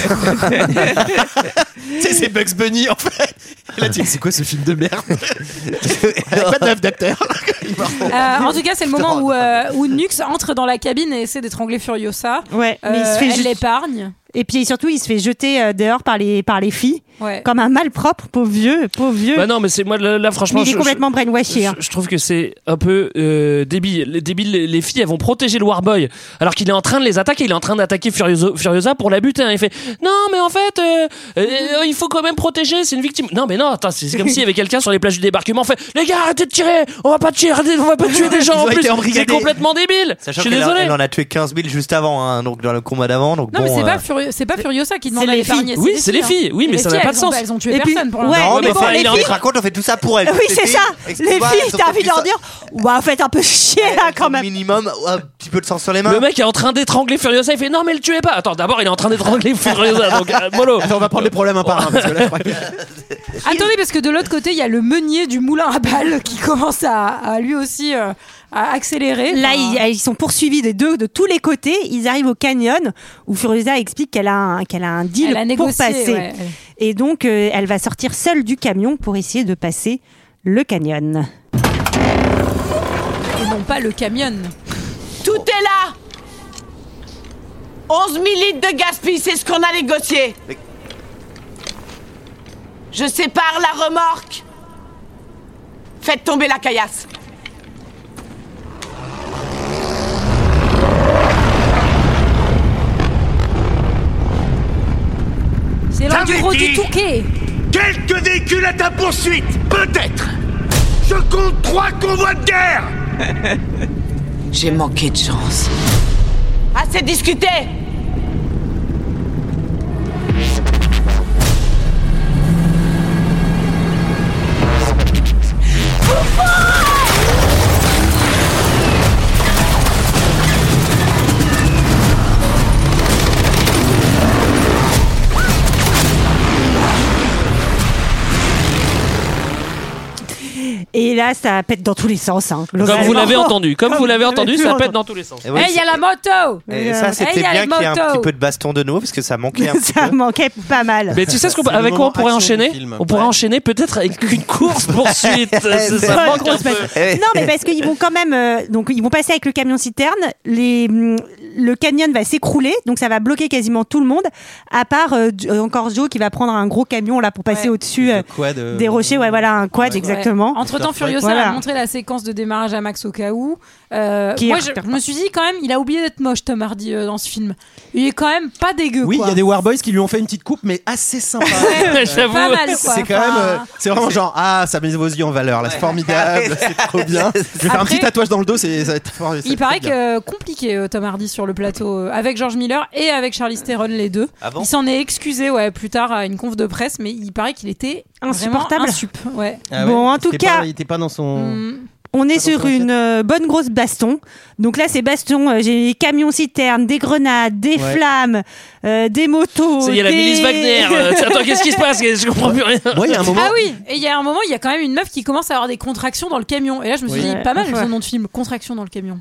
Tu sais, c'est Bugs Bunny en fait. Et là, tu dis, c'est quoi ce film de merde? Pas de neuf d'acteur. euh, en tout cas, c'est le moment où, euh, où Nux entre dans la cabine et essaie d'étrangler Furiosa. Ouais, mais euh, il se fait elle juste... l'épargne. Et puis surtout, il se fait jeter euh, dehors par les, par les filles. Ouais. Comme un malpropre, pauvre vieux, pauvre vieux. Bah non, mais c'est moi là, là franchement. Mais il est je, complètement brainwashé. Je, hein. je trouve que c'est un peu euh, débile. Les, débile. Les, les filles, elles vont protéger le Warboy alors qu'il est en train de les attaquer. Il est en train d'attaquer Furiosa, Furiosa pour la buter. Hein. Il fait non, mais en fait, euh, euh, il faut quand même protéger. C'est une victime. Non, mais non, attends, c'est, c'est comme s'il y avait quelqu'un sur les plages du débarquement. Fait les gars, arrêtez de tirer. On va pas tirer. On va pas tuer des gens. En plus, c'est complètement débile. Sachant je suis qu'elle désolé. a, elle en a tué quinze mille juste avant, hein, donc dans le combat d'avant. Donc non, bon, mais c'est, euh... pas Furio- c'est pas Furiosa qui demande à l'épargner. Oui, c'est les filles. Oui, mais ça n'a pas de sens. Elles ont tué personne pour ouais, non, mais bon, enfin, les il filles... en raconte, on fait tout ça pour elle. Oui, c'est ça. Les filles, t'as envie de leur dire, ouais, faites un peu chier là quand même. Minimum, un petit peu de sang sur les mains. Le mec est en train d'étrangler Furiosa. Il fait non, mais le tuez pas. Attends, d'abord, il est en train d'étrangler Furiosa. Donc, euh, mollo. Attends, on va prendre les problèmes un par un. Parce que là, attendez, parce que de l'autre côté, il y a le meunier du moulin à balles qui commence à, à lui aussi euh, à accélérer. Là, enfin... ils, ils sont poursuivis des deux, de tous les côtés. Ils arrivent au canyon où Furiosa explique qu'elle a un, qu'elle a un deal elle a pour négocié, passer. Ouais. Et donc, euh, elle va sortir seule du camion pour essayer de passer le canyon. Et non pas le camion. Tout est là. onze mille litres de gaspille, c'est ce qu'on a négocié. Mais... Je sépare la remorque. Faites tomber la caillasse. C'est l'enduro du Touquet. Quelques véhicules à ta poursuite, peut-être. Je compte trois convois de guerre. J'ai manqué de chance. Assez discuté. Et là, ça pète dans tous les sens. Hein, comme vous l'avez entendu, comme, comme vous l'avez entendu, ça pète dans tous les sens. Eh, il ouais, y a la moto. Et ça, c'était hey, bien qu'il y ait un petit peu de baston de nouveau parce que ça manquait un petit ça peu. manquait pas mal. Mais tu sais ce qu'on, avec quoi on pourrait enchaîner? On pourrait ouais. enchaîner peut-être avec une course poursuite. c'est ça manque un peu. Non, mais parce qu'ils vont quand même, euh, donc ils vont passer avec le camion citerne. Les, le canyon va s'écrouler, donc ça va bloquer quasiment tout le monde, à part euh, encore Joe qui va prendre un gros camion là pour passer ouais. au-dessus euh, euh, des rochers. Ouais, voilà, un quad ouais. exactement. Ouais. Entre temps, Furiosa voilà. a montré la séquence de démarrage à Max au cas où. Euh, moi, je, je me suis dit quand même, il a oublié d'être moche, Tom Hardy, euh, dans ce film. Il est quand même pas dégueu. Oui, il y a des Warboys qui lui ont fait une petite coupe, mais assez sympa. Ouais, j'avoue. Pas mal, quoi. C'est quand même, euh, c'est vraiment genre, ah, ça met vos yeux en valeur, là, c'est formidable, c'est trop bien. Je vais Après, faire un petit tatouage dans le dos, c'est, ça va être fort. Il paraît que compliqué, euh, Tom Hardy sur le plateau, euh, avec George Miller et avec Charlize Theron, les deux. Ah bon, il s'en est excusé, ouais, plus tard à une conf de presse, mais il paraît qu'il était insupportable. Insup, ouais. Ah ouais, bon, en tout cas, pas, il était pas dans son. Mm. On est sur une euh, bonne grosse baston. Donc là, c'est baston. Euh, j'ai des camions citernes, des grenades, des ouais. flammes, euh, des motos. Il y a des... la milice Wagner. Euh, attends, qu'est-ce qui se passe? Je comprends plus rien. Ouais, y a un moment... Ah oui, et il y a un moment, il y a quand même une meuf qui commence à avoir des contractions dans le camion. Et là, je me suis oui. dit, pas mal ouais. son nom de film, Contraction dans le camion.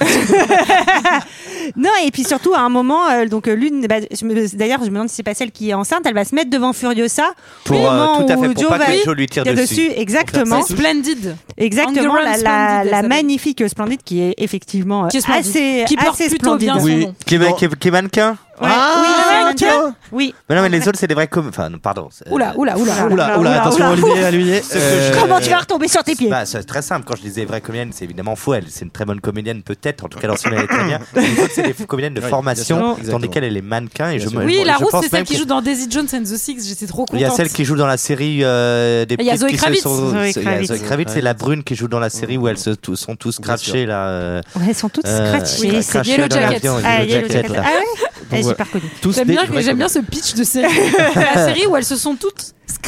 Non, et puis surtout, à un moment, euh, donc l'une, bah, je me, d'ailleurs, je me demande si c'est pas celle qui est enceinte, elle va se mettre devant Furiosa. Pour euh, tout à fait, pour Joe pas que Joe lui tire dessus. dessus. Exactement. Splendid. Exactement, la, la, la magnifique Splendid qui est effectivement qui est assez, qui porte assez plutôt splendide. bien son oui. nom. Qui est, qui est, qui est mannequin. Ouais. Ah, oui, mannequin. Oui. Mais non, mais les autres, c'est des vrais com... Enfin, pardon. Oula, oula, oula, oula, oula, attention, Olivier, Olivier. Euh... Comment tu vas retomber sur tes pieds? Bah, c'est très simple. Quand je disais vraie comédienne, c'est évidemment faux. Elle, c'est une très bonne comédienne, peut-être. En tout cas, dans ce film, elle est très bien. Les autres, c'est des comédiennes de oui, formation dans lesquelles elle est mannequin. Et je me, oui, bon, la je rousse, c'est celle qui que... joue dans Daisy Jones and the Six. J'étais trop contente. Il y a celle qui joue dans la série euh, des petites. Il y a Zoé Kravitz. Zoé Kravitz, c'est la brune qui joue dans la série où elles se sont tous scratchées là. Elles sont toutes scratchées. C'est Yellow Jacket. Ah, Yellow Jacket. Elle est super connue. J'aime bien ce pitch de série. La série où elles se sont toutes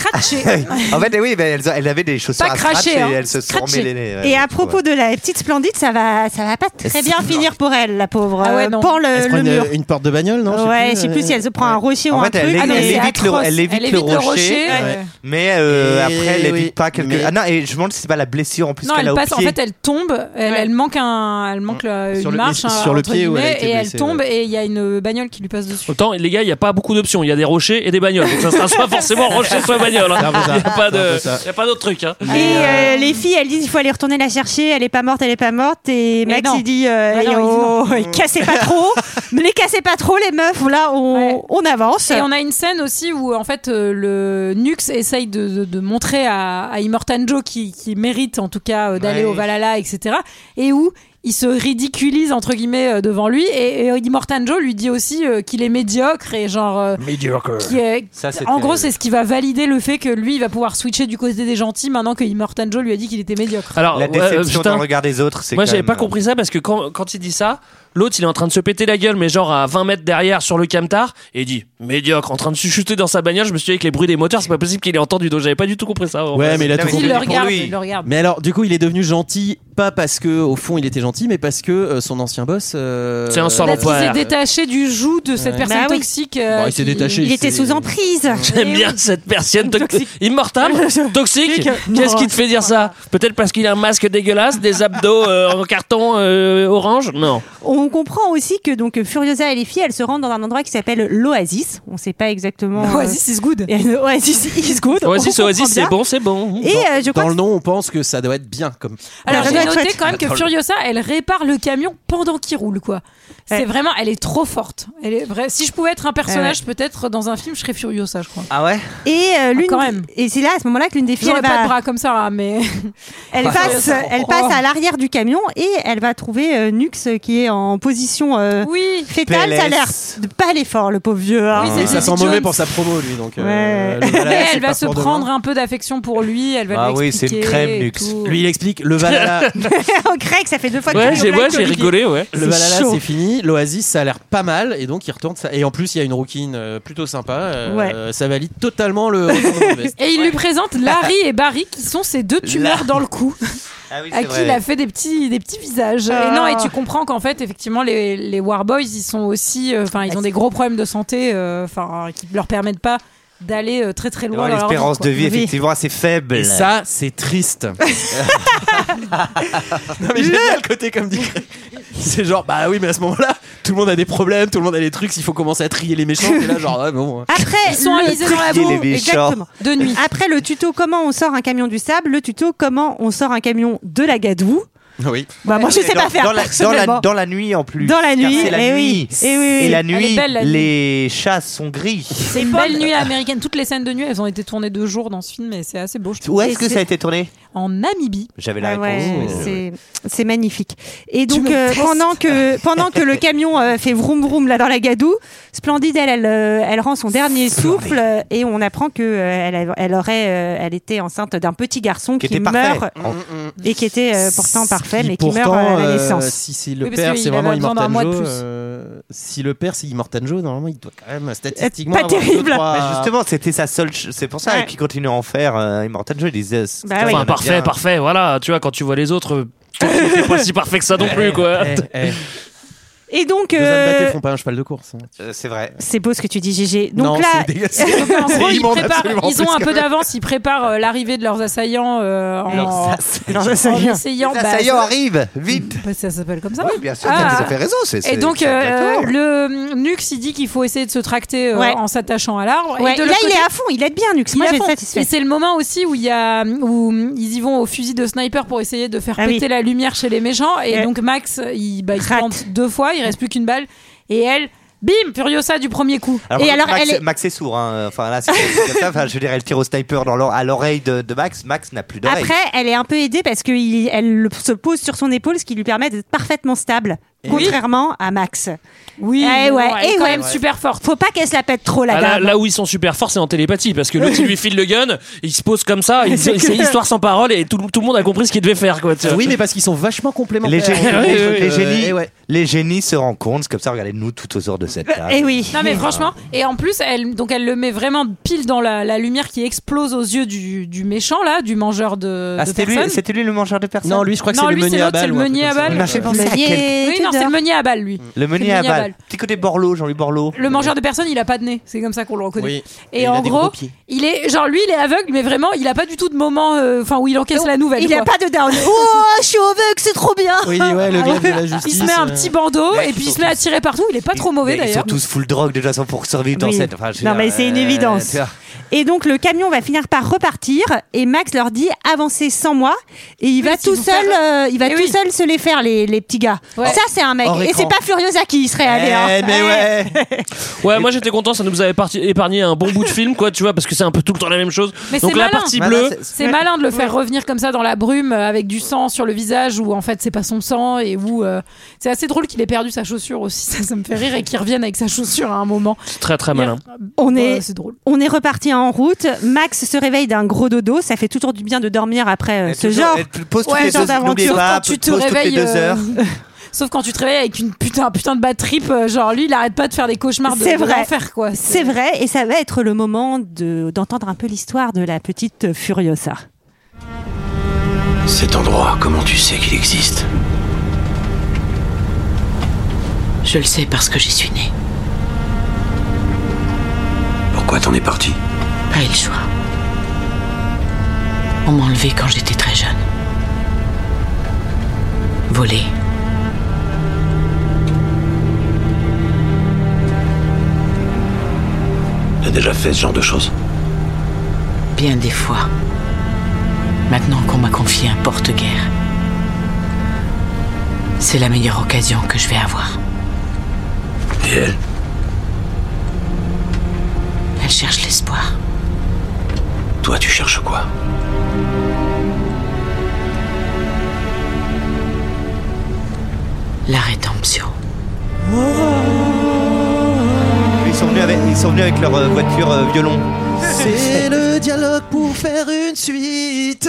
scratché. En fait, oui, mais elle, elle avait des chaussures Pas à scratch craché, et hein. elle se sont Scratché. emmêlées. Et à propos de la petite Splendide, ça va, ça va pas très bien finir pour elle, la pauvre. Ah ouais, Euh, non. Pend le, Elle se prend le une, mur. une porte de bagnole, non? Ouais, je sais plus si elle se prend un rocher ou En un fait, truc. elle, Ah non, elle c'est évite, le, atroce. elle évite Elle le évite le rocher, rocher, ouais. mais euh, Et après, elle oui, évite pas quelque. mais- Ah non, et je me demande si c'est pas la blessure en plus Non, qu'elle elle a au passe. En pied. fait, elle tombe. Elle, Ouais. elle manque un, elle manque la- Sur une le- marche hein, sur le entre pied où elle a guillemets, été et elle blessée, tombe ouais. et il y a une bagnole qui lui passe dessus. Autant, les gars, il n'y a pas beaucoup d'options. Il y a des rochers et des bagnoles. Donc ça sera soit forcément rocher, soit bagnole. hein. C'est un peu Il ça. n'y a pas C'est un de, peu ça. il y a pas d'autre truc. Hein. Et euh, les filles, elles disent il faut aller retourner la chercher, elle est pas morte, elle est pas morte. Et Mais Max non. il dit euh, Ah non, oh, il dit non. cassez pas trop, mais les cassez pas trop les meufs. Là on, Ouais. on avance. Et on a une scène aussi où en fait euh, le Nux essaye de, de, de montrer à, à Immortan Joe qui, qui mérite en tout cas euh, d'aller Ouais. au Valhalla, et cetera. Et où il se ridiculise entre guillemets euh, devant lui et, et Immortan Joe lui dit aussi euh, qu'il est médiocre et genre euh, Mediocre. qui est Ça, c'est en gros terrible. c'est ce qui va valider le fait que lui il va pouvoir switcher du côté des gentils maintenant que Immortan Joe lui a dit qu'il était médiocre. Alors, La ouais, euh, déception putain, dans le regard des autres, c'est moi quand j'avais même, pas euh, compris ça parce que quand, quand il dit ça, l'autre il est en train de se péter la gueule, mais genre à vingt mètres derrière sur le camtar, et il dit médiocre, en train de chuchoter dans sa bagnole. Je me suis dit avec les bruits des moteurs, c'est pas possible qu'il ait entendu, donc j'avais pas du tout compris ça. en Ouais, vrai. mais il a Non, tout mais compris. il le pour regarde, lui. il le regarde. Mais alors, du coup, il est devenu gentil, pas parce que au fond il était gentil, mais parce que euh, son ancien boss. euh, C'est un Parce qu'il s'est salopard. détaché du joug de cette Ouais. personne Bah oui. toxique. euh, Bon, il s'est qui- détaché. Il était c'est- sous emprise. J'aime bien cette personne toxique. Immortal, toxique. Qu'est-ce qui te fait dire ça? Peut-être parce qu'il a un masque dégueulasse, des abdos euh, en carton euh, orange? Non. On comprend aussi que donc Furiosa et les filles, elles se rendent dans un endroit qui s'appelle l'Oasis. On sait pas exactement. euh, Oasis is good. et L'Oasis is good. Oasis, On Oasis, comprend c'est bien. bon, c'est bon. Et euh, je crois Dans que le nom, on pense que ça doit être bien. Comme... Alors Ça j'ai doit être noté chouette. quand même que Furiosa, elle répare le camion pendant qu'il roule quoi. C'est Ouais. vraiment, elle est trop forte. Elle est vraie. Si je pouvais être un personnage, Ouais. peut-être dans un film, je serais Furiosa, je crois. Ah ouais. Et euh, l'une, quand même. et c'est là à ce moment-là que l'une des filles, J'aurais elle, pas de va, bras comme ça, hein, mais elle Ah, passe, Furiosa. elle passe à l'arrière du camion et elle va trouver euh, Nux euh, qui est en position euh, oui. fétale. P L S. Ça a l'air de pas aller fort, le pauvre vieux. hein. Oui, Et c'est ça sent Daisy mauvais Jones. pour sa promo, lui. Donc, euh, Ouais. le Valhalla, Mais c'est elle va pas se pour prendre demain. un peu d'affection pour lui. Elle va Ah lui oui, c'est une expliquer crème, et Nux. tout. Lui, il explique le Valhalla. Greg, ça fait deux fois que Ouais, tu j'ai rigoles, ouais, j'ai Olivier. rigolé, ouais. Le C'est Valhalla, chaud. c'est fini. L'Oasis, ça a l'air pas mal. Et donc, il retourne. Ça... Et en plus, il y a une rouquine euh, plutôt sympa. Euh, Ouais. euh, ça valide totalement le retournement de veste. Et il lui présente Larry et Barry qui sont ses deux tumeurs La- dans le cou. Ah oui, À c'est qui vrai. il a fait des petits, des petits visages. Ah. Et non, et tu comprends qu'en fait, effectivement, les, les Warboys, ils sont aussi, enfin, ils ont des gros problèmes de santé, enfin, qui leur permettent pas d'aller euh, très très loin. Ouais, dans leur l'espérance quoi. de vie, Oui. effectivement, assez faible. Et ça, c'est triste. Non, mais j'aime bien le côté comme dit Greg. C'est genre, bah oui, mais à ce moment-là, tout le monde a des problèmes, tout le monde a des trucs, il faut commencer à trier les méchants. Et là, genre, ouais, bon. Après, Ils sont le- enlisés dans la trier boue. les méchants. Exactement. De nuit. Après le tuto comment on sort un camion du sable, le tuto comment on sort un camion de la Gadoue. Oui. Bah moi je sais dans, pas faire dans la, dans, la, personnellement. dans la nuit en plus. Dans la Car nuit, c'est la eh oui. nuit. Eh oui, oui. Et la Elle est nuit, belle, la nuit. les chats sont gris. C'est une belle nuit américaine. Toutes les scènes de nuit, elles ont été tournées deux jours dans ce film et c'est assez beau. Je trouve. Où est-ce Et que c'est- ça a été tourné? En Namibie. J'avais la Ah ouais, réponse. mais- c'est c'est magnifique. Et donc me euh, penses. pendant que pendant que le camion euh, fait vroom vroom là dans la Gadoue, Splendide elle elle, euh, elle rend son dernier souffle euh, et on apprend que euh, elle, a- elle aurait euh, elle était enceinte d'un petit garçon Qui qui, était parfait. meurt En- et qui était euh, pourtant parfait mais qui meurt pourtant, à la euh, naissance. si c'est le Oui, parce père, qu'il c'est avait vraiment besoin d'un Immortan mois de Joe. plus. euh, si le père, c'est Immortan Joe, normalement, il doit quand même statistiquement. pas avoir deux, terrible. trois- Bah, justement, c'était sa seule. ch- C'est pour ça Ouais. qu'il continue à en faire. Euh, Immortan Joe, il disait. Bah putain, oui. il y en Enfin, a parfait, bien. parfait, voilà. Tu vois, quand tu vois les autres, c'est pas si parfait que ça non plus, quoi. Eh, eh, Et donc Deux hommes euh, battés font pas un cheval de course. hein. Euh, C'est vrai. c'est beau ce que tu dis Gégé. Donc Non, là c'est dégueulasse. Donc, en C'est gros, ils, immonde, préparent- absolument ils ont plus un que- peu d'avance, ils préparent euh, l'arrivée de leurs assaillants euh, en, Leurs en leurs assaillants. essayant. Les bah, assaillants ça- arrivent, vite. bah, ça s'appelle comme ça. Oui, bien sûr, Ah. t'as tout à fait raison. c'est- Et c'est- donc, c'est euh, exactement. le Nux, il dit qu'il faut essayer de se tracter euh, Ouais. en s'attachant à l'arbre. ouais, et de là l'autre il côté, est à fond, il aide bien Nux. il Moi est à j'ai fond. satisfait. Et c'est le moment aussi où il y a où ils y vont au fusil de sniper pour essayer de faire Ah oui. péter la lumière chez les méchants. Et Ouais. donc Max, il, bah, il se Rate. plante deux fois, il reste plus qu'une balle. Et elle, bim, Furiosa du premier coup. Alors, Et alors, Max, elle est- Max est sourd. Hein. Enfin, là, c'est c'est comme ça. Enfin, je veux dire, elle tire au sniper dans l'or- à l'oreille de, de Max. Max n'a plus d'oreille. Après, elle est un peu aidée parce qu'elle se pose sur son épaule, ce qui lui permet d'être parfaitement stable contrairement à Max. Oui, eh ouais, elle est et quand ouais. même super forte. Faut pas qu'elle se la pète trop la Ah, là, dame. là où ils sont super forts, c'est en télépathie, parce que l'autre il lui file le gun, il se pose comme ça, il, C'est c'est clair. histoire sans parole et tout, tout le monde a compris ce qu'il devait faire. Quoi, tu vois. Oui, mais parce qu'ils sont vachement complémentaires. Les génies, Ouais, les, ouais, les ouais. génies, Eh ouais. les génies se rencontrent. C'est comme ça, regardez nous tout autour de cette table. Eh oui. Non mais franchement, et en plus, elle, donc elle le met vraiment pile dans la, la lumière qui explose aux yeux du, du méchant là, du mangeur de, Ah, de c'était lui, personnes. c'était lui le mangeur de personnes. Non, lui, je crois que Non, c'est le lui, c'est meunier à l'autre, c'est balle. le ou un truc meunier à comme ça. balle. Il m'a fait penser à Meunier- quel- Oui, non, c'est le meunier à balle, lui. Le meunier à balle. Petit côté Borloo, Jean-Louis Borloo. Le mangeur de personnes, il a pas de nez, c'est comme ça qu'on le reconnaît. Oui. Et, il en a des gros, gros pieds. il est genre lui, il est aveugle, mais vraiment, il a pas du tout de moment, euh, enfin où il encaisse la nouvelle. Il quoi. a pas de down. Oh, je suis aveugle, c'est trop bien. Oui, ouais, le gars de la Il justice. se met un euh, petit bandeau Ouais, et ils puis il sont se met à tous- tirer partout. Il est pas trop mauvais Mais Ils sont d'ailleurs. tous full drogue de toute façon pour survivre dans Oui. cette. Enfin, je veux Non, dire, mais c'est une euh, évidence. tu vois. Et donc le camion va finir par repartir et Max leur dit avancez sans moi et il Oui, va si tout vous seul faire- euh, il va Eh tout oui. seul se les faire les, les petits gars. Ouais. Ça c'est un mec Hors et écran. c'est pas Furiosa qui y serait allé. hein. Eh, mais ouais. Ouais, moi j'étais content, ça nous avait parti- épargné un bon bout de film, quoi, tu vois, parce que c'est un peu tout le temps la même chose. Mais Donc c'est la malin. partie Malin, bleue, c'est- C'est malin de le faire revenir comme ça dans la brume euh, avec du sang sur le visage où en fait c'est pas son sang et où euh, c'est assez drôle qu'il ait perdu sa chaussure aussi. Ça, ça me fait rire et qu'il revienne avec sa chaussure à un moment. c'est très très malin. On Ouais, est c'est drôle. on est reparti en route. Max se réveille d'un gros dodo. Ça fait toujours du bien de dormir après euh, Et ce toujours- genre. et tu poses toutes Ouais, les genre deux- d'aventure. n'oubliez Sauf pas, quand tu te pose toutes les réveilles. deux euh, heures. Sauf quand tu te réveilles avec une putain, putain de bad trip, euh, genre lui il arrête pas de faire des cauchemars de, C'est de vrai. l'enfer quoi. C'est vrai et ça va être le moment de d'entendre un peu l'histoire de la petite Furiosa. Cet endroit, comment tu sais qu'il existe? Je le sais parce que j'y suis née. Pourquoi t'en es parti? Pas eu le choix. On m'a enlevé quand j'étais très jeune. Volé. T'as déjà fait ce genre de choses? Bien des fois. Maintenant qu'on m'a confié un porte-guerre, c'est la meilleure occasion que je vais avoir. Et elle? Elle cherche l'espoir. Toi, tu cherches quoi? La rédemption. Ils sont venus avec, ils sont venus avec leur euh, voiture euh, violon. C'est le dialogue pour faire une suite.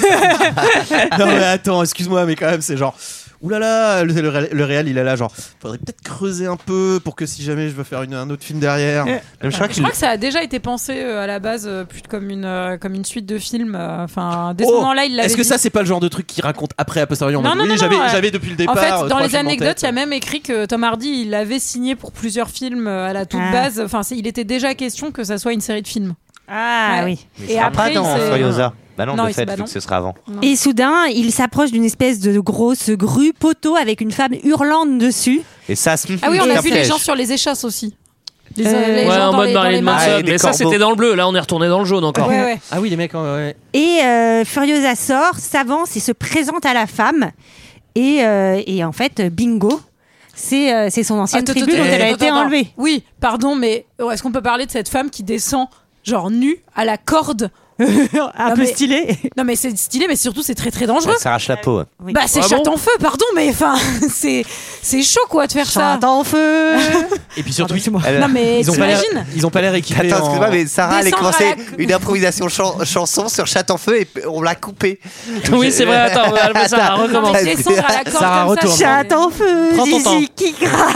Non mais attends, excuse-moi, mais quand même c'est genre. Oulala, le, le, ré- le réal il est là genre. Faudrait peut-être creuser un peu pour que si jamais je veux faire une, un autre film derrière. Je crois Je crois que ça a déjà été pensé euh, à la base euh, plus comme une euh, comme une suite de films. euh, Enfin, dès ce Oh, moment-là, il l'avait est-ce que dit. ça c'est pas le genre de truc qu'il raconte après à posteriori en Non, mode, non, oui, non, j'avais, non, ouais. j'avais depuis le départ. En fait, euh, dans trois les films en anecdotes, tête. il y a même écrit que Tom Hardy, il avait signé pour plusieurs films euh, à la toute Ah. base. Enfin, c'est- il était déjà question que ça soit une série de films. Ah Ouais. oui. Mais il Et sera après, pas dans il s'est- Furiosa. Bah non, Non, de il fait, s'est- bah vu non. que ce sera avant. Et soudain, il s'approche d'une espèce de grosse grue poteau avec une femme hurlante dessus. Et ça se. Ah oui, on et a ça vu les piège. gens sur les échasses aussi. Les, Euh, les Ouais, gens en dans mode les- dans Marilyn les mains. Ah, Manson. et des Mais ça corbeaux. c'était dans le bleu, là on est retourné dans le jaune encore. Ouais, ouais. Ah oui les mecs. ouais, ouais. Et euh, Furiosa sort, s'avance et se présente à la femme. Et, euh, et en fait, bingo, c'est euh, c'est son ancienne Attends, tribu attends, dont elle a attends, été attends. enlevée. Oui, pardon, mais oh, est-ce qu'on peut parler de cette femme qui descend genre nue à la corde? Un Non, peu mais- stylé. Non mais c'est stylé, mais surtout c'est très très dangereux. Elle s'arrache la peau. Oui. Bah c'est Ah chatte bon en feu, pardon, mais enfin c'est c'est chaud quoi de faire ça. Chante en feu. Et puis surtout Elle- Non mais ils ont pas l'air, t'imagines? ils ont pas l'air équipés. Attends, en- excuse-moi, mais Sarah, elle a Descendre commencé à la- une improvisation chan- chanson sur Chat en feu et on l'a coupée. Oui, c'est vrai, attends, Alba, ça Attends. recommence. Non, mais descendre à la corde Sarah, comme retourne. ça. Chante en feu. Prends ton temps. Zizi qui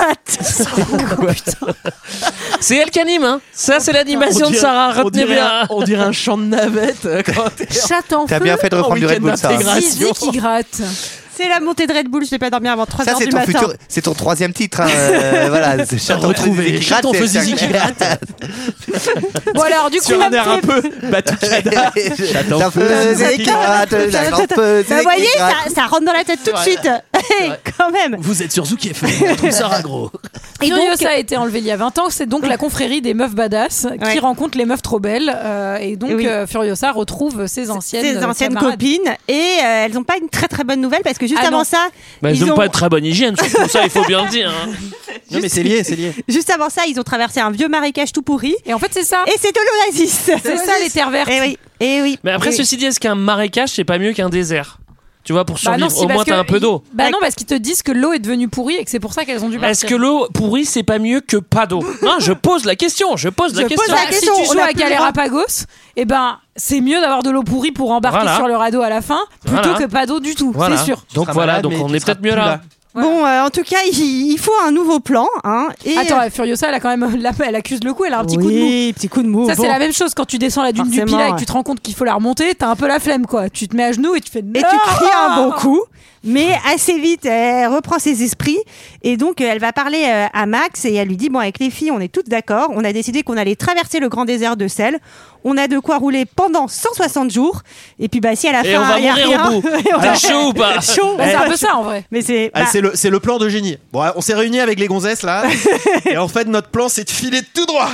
gratte. C'est elle qui anime, hein. Ça, c'est l'animation On de dirait- Sarah. on Retenez dirait bien. un- On dirait un champ de navette. euh, quand t'es- Chatte en T'as feu. bien fait de En reprendre du Red week-end Bull, Sarah. d'intégration. Zizi qui gratte. C'est la montée de Red Bull. Je vais pas dormir avant trois Ça, heures c'est du ton, matin. futur, c'est ton troisième titre. Hein. euh, voilà, c'est Chat en feu, Retrouvé. Zizi qui Chat en gratte, feu, c'est- Zizi qui gratte. Bon alors du coup Sur un air un peu batucada. Chat en en feu, feu, Zizi qui gratte, Chat en feu, Bah, Zizi vous voyez, qui gratte. ça, ça rentre dans la tête tout de C'est suite. Quand même. Vous êtes sur Zouk F M. On retrouve Sarah Gros. Et donc, Furiosa a été enlevée il y a vingt ans, c'est donc la confrérie des meufs badass qui Ouais. rencontre les meufs trop belles euh, et donc Oui. euh, Furiosa retrouve ses anciennes ses anciennes camarades. copines et euh, elles n'ont pas une très très bonne nouvelle parce que juste Ah avant non. ça, Bah, ils ils ont ont pas de très bonne hygiène, surtout ça, il faut bien le dire. hein. Non mais c'est lié, c'est lié. juste avant ça, ils ont traversé un vieux marécage tout pourri Et en fait c'est ça. et c'est de l'oasis. C'est ça les terres vertes. Et oui, et oui. Mais après, Et- ceci dit, est-ce qu'un marécage, c'est pas mieux qu'un désert? Tu vois, pour survivre, bah non, si, au moins que, t'as un peu d'eau. Bah non, parce qu'ils te disent que l'eau est devenue pourrie et que c'est pour ça qu'elles ont dû partir. Est-ce que l'eau pourrie, c'est pas mieux que pas d'eau? Non, je pose la question, je pose je la question. Pose la question. Si tu joues à Galérapagos, eh ben, c'est mieux d'avoir de l'eau pourrie pour embarquer voilà. sur le radeau à la fin, plutôt voilà. que pas d'eau du tout, voilà. c'est sûr. Donc voilà, malade, donc on est peut-être mieux là. là. Voilà. Bon, euh, en tout cas, il, il faut un nouveau plan. Hein, et Attends, euh... Furiosa, elle a quand même, elle accuse le coup, elle a un petit oui, coup de mou. petit coup de mou. Ça, bon. c'est la même chose quand tu descends la dune Forcément, du Pilat et que tu te rends compte qu'il faut la remonter, t'as un peu la flemme, quoi. Tu te mets à genoux et tu fais. Et tu cries un bon coup. Mais assez vite, elle reprend ses esprits et donc elle va parler à Max et elle lui dit bon, avec les filles, on est toutes d'accord. On a décidé qu'on allait traverser le grand désert de sel. On a de quoi rouler pendant cent soixante jours. Et puis bah si à la et fin on va il y a mourir rien, au bout. T'es chaud ou pas? Chaud. Bah, c'est un peu ça en vrai. Mais c'est ah, bah... c'est le c'est le plan de génie. Bon, on s'est réunis avec les gonzesses là et en fait notre plan c'est de filer tout droit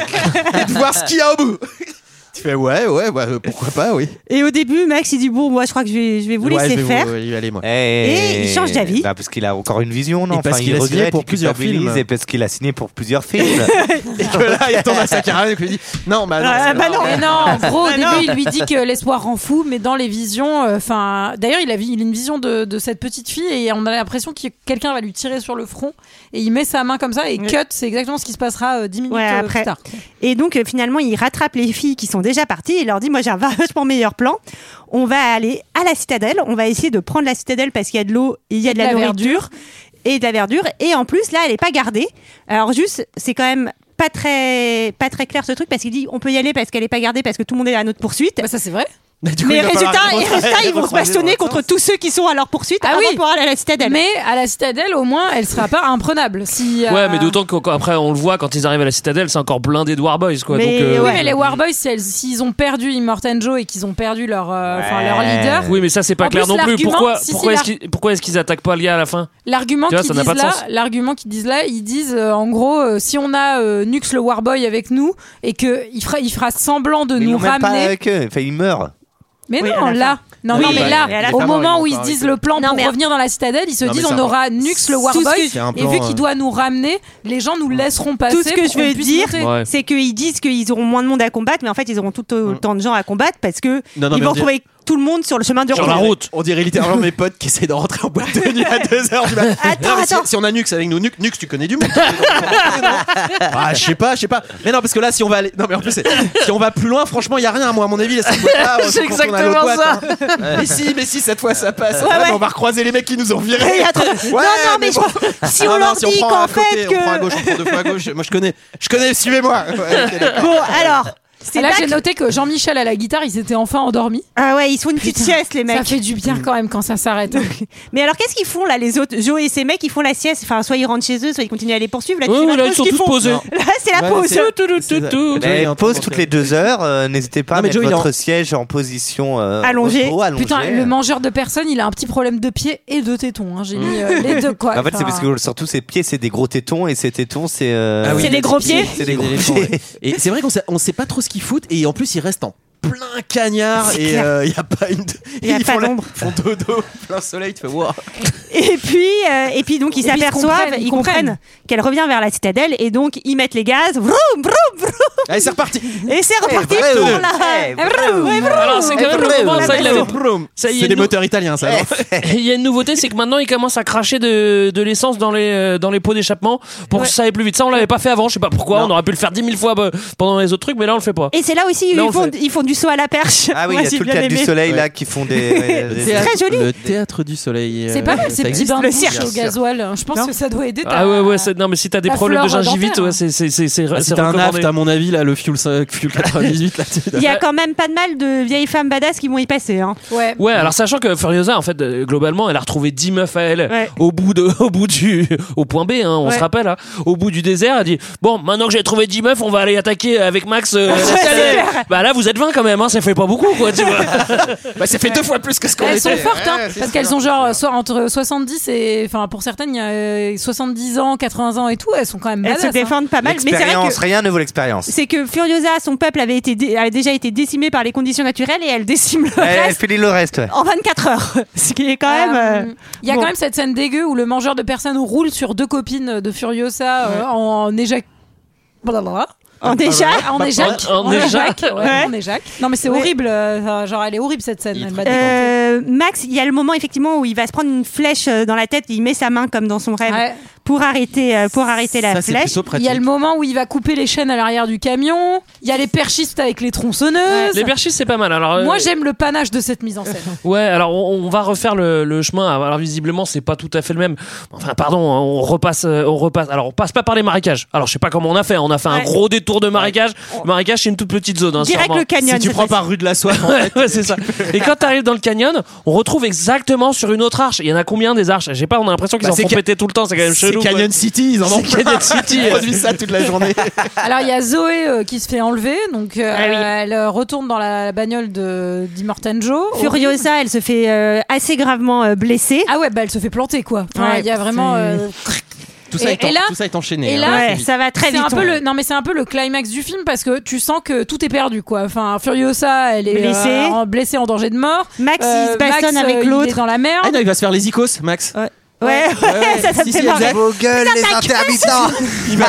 et de voir ce qu'il y a au bout. Tu fais ouais, ouais, bah, pourquoi pas, oui. Et au début, Max, il dit bon, moi, je crois que je vais, je vais vous ouais, laisser vais faire. Vous, y aller, moi. Et, et il change d'avis. Bah, parce qu'il a encore une vision, non? Et parce enfin, qu'il il a signé pour il plusieurs films. Et parce qu'il a signé pour plusieurs films. Et que là, il tombe à sa carrière et qu'il dit non, bah non. Ah, bah non. Mais non, en gros, au début, il lui dit que l'espoir rend fou, mais dans les visions, enfin, euh, d'ailleurs, il a, il a une vision de, de cette petite fille et on a l'impression que quelqu'un va lui tirer sur le front et il met sa main comme ça et cut, c'est exactement ce qui se passera euh, dix minutes ouais, euh, après. plus tard. Et donc, euh, finalement, il rattrape les filles qui sont déjà parties et il leur dit moi, j'ai un vachement meilleur plan. On va aller à la citadelle. On va essayer de prendre la citadelle parce qu'il y a de l'eau, il y a de la, de la nourriture verdure. et de la verdure. Et en plus, là, elle est pas gardée. Alors juste, c'est quand même pas très, pas très clair ce truc parce qu'il dit on peut y aller parce qu'elle est pas gardée parce que tout le monde est à notre poursuite. Bah ça c'est vrai. Mais, coup, mais résultat, résultat ils vont se bastonner contre tous ceux qui sont à leur poursuite ah avant oui. pour aller à la citadelle. Mais à la citadelle, au moins, elle sera pas imprenable. Si, euh... Ouais, mais d'autant qu'après, on le voit, quand ils arrivent à la citadelle, c'est encore blindé de Warboys, quoi. Mais donc, euh... Oui, mais les Warboys, s'ils ont perdu Immortan Joe et qu'ils ont perdu leur, euh, ouais. leur leader. Oui, mais ça, c'est pas en clair plus, non plus. Pourquoi, si, pourquoi, si, est-ce qu'ils, pourquoi est-ce qu'ils attaquent pas le gars à la fin? L'argument vois, qu'ils disent là, l'argument qu'ils disent là, ils disent euh, en gros, euh, si on a euh, Nux le Warboy avec nous et qu'il fera, il fera semblant de mais nous ils ramener. Pas avec eux. Enfin, il meurt. Mais oui, non, là, non, oui, non, mais là, au moment où ils se disent le plan non, pour mais... revenir dans la citadelle, ils se non, disent on aura Nux le Warboy, et vu qu'il doit nous ramener, les gens nous laisseront passer. Tout ce que je veux dire, ouais. c'est qu'ils disent qu'ils auront moins de monde à combattre, mais en fait, ils auront tout autant de gens à combattre parce que non, non, ils vont dit... retrouver tout le monde sur le chemin du sur la route. On dirait littéralement mes potes qui essaient de rentrer en boîte de nuit à deux heures du matin. Attends, non, attends. Si, si on a Nux avec nous, Nux, Nux tu connais du monde. Ah, je sais pas, je sais pas. Mais non, parce que là, si on va aller. Non, mais en plus, si on va plus loin, franchement, il y a rien, moi, à mon avis. C'est exactement ça. Hein. Mais si, mais si, cette fois, ça passe. Ouais, ouais. On va recroiser les mecs qui nous ont virés. Trop... ouais, non, non, mais, mais bon. je... si on non, leur non, si dit qu'en fait. Côté, que... On prend à gauche, on prend deux fois à gauche. Moi, je connais. Je connais, suivez-moi. Ouais, okay, bon, alors. C'est là, j'ai noté que Jean-Michel à la guitare, ils étaient enfin endormis. Ah ouais, ils font une petite sieste, les mecs. Ça fait du bien quand même quand ça s'arrête. Mais alors, qu'est-ce qu'ils font là, les autres Joe et ces mecs, ils font la sieste. Enfin, soit ils rentrent chez eux, soit ils continuent à les poursuivre. Là, tu oui, sais là ils sont tous posés. Là, c'est la pause. Mais pause toutes les deux heures. Euh, n'hésitez pas non, à mettre Joe, votre en... siège en position euh, allongée. allongé. Putain, le mangeur de personnes, il a un petit problème de pied et de tétons. Hein. J'ai mis euh, les deux quoi. En fait, c'est parce que surtout ses pieds, c'est des gros tétons et ses tétons, c'est. Euh... Ah oui, c'est des gros pieds. C'est des gros pieds. Et c'est vrai qu'on sait, on sait pas trop ce qu'ils foutent et en plus ils restent en plein cagnard et il euh, y a pas une il y a pas d'ombre, ils font dodo plein soleil, tu fais wow. Et puis euh, et puis donc ils s'aperçoivent, ils, ils comprennent qu'elle revient vers la citadelle et donc ils mettent les gaz. Vroom, vroom, vroom. Allez, c'est reparti. Et c'est reparti hey, pour la. Hey, alors c'est quand même le moment ça il avait ça c'est des nou... moteurs italiens ça. Il y a une nouveauté, c'est que maintenant ils commencent à cracher de, de l'essence dans les dans les pots d'échappement pour ouais. que ça aille plus vite. Ça on l'avait pas fait avant, je sais pas pourquoi, non. On aurait pu le faire dix mille fois pendant les autres trucs mais là on le fait pas. Et c'est là aussi là, ils font ils font du saut à la perche. Ah oui, il y a tout le théâtre du soleil là qui font des. C'est très joli. Le théâtre du soleil. C'est pas mal ces petits bains de bouche au gasoil. Je pense que ça doit aider. Ah ouais ouais, non mais si t'as des problèmes de gingivite, ouais c'est c'est c'est c'est. Si t'as un aft à mon avis là, le fuel fuel quatre-vingt-dix-huit là. Il y a quand même pas de mal de vieilles femmes badass qui vont y passer. Ouais. Ouais, alors sachant que Furiosa en fait globalement, elle a retrouvé dix meufs à elle au bout de au bout du au point B, on se rappelle, au bout du désert, elle dit bon maintenant que j'ai trouvé dix meufs, on va aller attaquer avec Max. Bah là vous êtes vingt quand même, ça fait pas beaucoup quoi. Bah, ça fait deux fois plus que ce qu'on elles était. Elles sont fortes, hein, ouais, parce qu'elles ont genre so, entre soixante-dix et enfin pour certaines il y a euh, soixante-dix ans, quatre-vingts ans et tout, elles sont quand même badass. Elles se défendent hein. pas mal, mais c'est vrai que rien ne vaut l'expérience. C'est que Furiosa, son peuple avait été dé- avait déjà été décimé par les conditions naturelles et elle décime le elle, reste. Elle fait le reste ouais. En vingt-quatre heures, ce qui est quand même. Il euh, euh, y a bon. quand même cette scène dégueu où le mangeur de personnes roule sur deux copines de Furiosa ouais. euh, en éjac. Blablabla. En éjac, en éjac, en éjac, ouais, en éjac. Non mais c'est oui. horrible, genre elle est horrible cette scène. Elle m'a euh, euh, Max, il y a le moment effectivement où il va se prendre une flèche dans la tête, il met sa main comme dans son rêve ouais. pour arrêter, euh, pour arrêter la Ça, flèche. Il y a le moment où il va couper les chaînes à l'arrière du camion. Il y a les perchistes avec les tronçonneuses. Les perchistes, c'est pas mal. Alors, euh... moi, j'aime le panache de cette mise en scène. Ouais, alors on, on va refaire le, le chemin. Alors visiblement, c'est pas tout à fait le même. Enfin, pardon, on repasse, on repasse. Alors, on passe pas par les marécages. Alors, je sais pas comment on a fait. On a fait ouais. un gros détour de marécage. Ouais. Le marécage, c'est une toute petite zone. Hein, Direct sûrement. le canyon. Si tu prends par rue de la Soif, en fait. ouais, c'est ça. Et quand t'arrives dans le canyon, on retrouve exactement sur une autre arche. Il y en a combien des arches? Je sais pas. On a l'impression qu'ils bah, en font ca- péter tout le temps. C'est quand même chelou. C'est Canyon City. Ils en ont Canyon City. Ils produisent ça toute la journée. Alors, il y a Zoé euh, qui se fait enlever. Donc, euh, ah, oui. elle euh, retourne dans la bagnole de d'Immortan Joe. Furiosa, elle se fait euh, assez gravement euh, blessée. Ah ouais, bah elle se fait planter quoi. Enfin, il ouais, y a vraiment. Euh... Tout ça, et, est en, et là, tout ça est enchaîné. Et hein, là, ouais, ça va très c'est vite. Un peu le, non mais c'est un peu le climax du film parce que tu sens que tout est perdu quoi. Enfin, Furiosa, elle est blessée, euh, en, blessée en danger de mort. Max, euh, il se bastonne Max, avec euh, l'autre. Il est dans la merde. Ah non, il va se faire les icos, Max. Ouais. Ouais, ouais, ouais, ouais, ça, ça si, me fait si, marrer. Vos gueules, les intermittents. Il va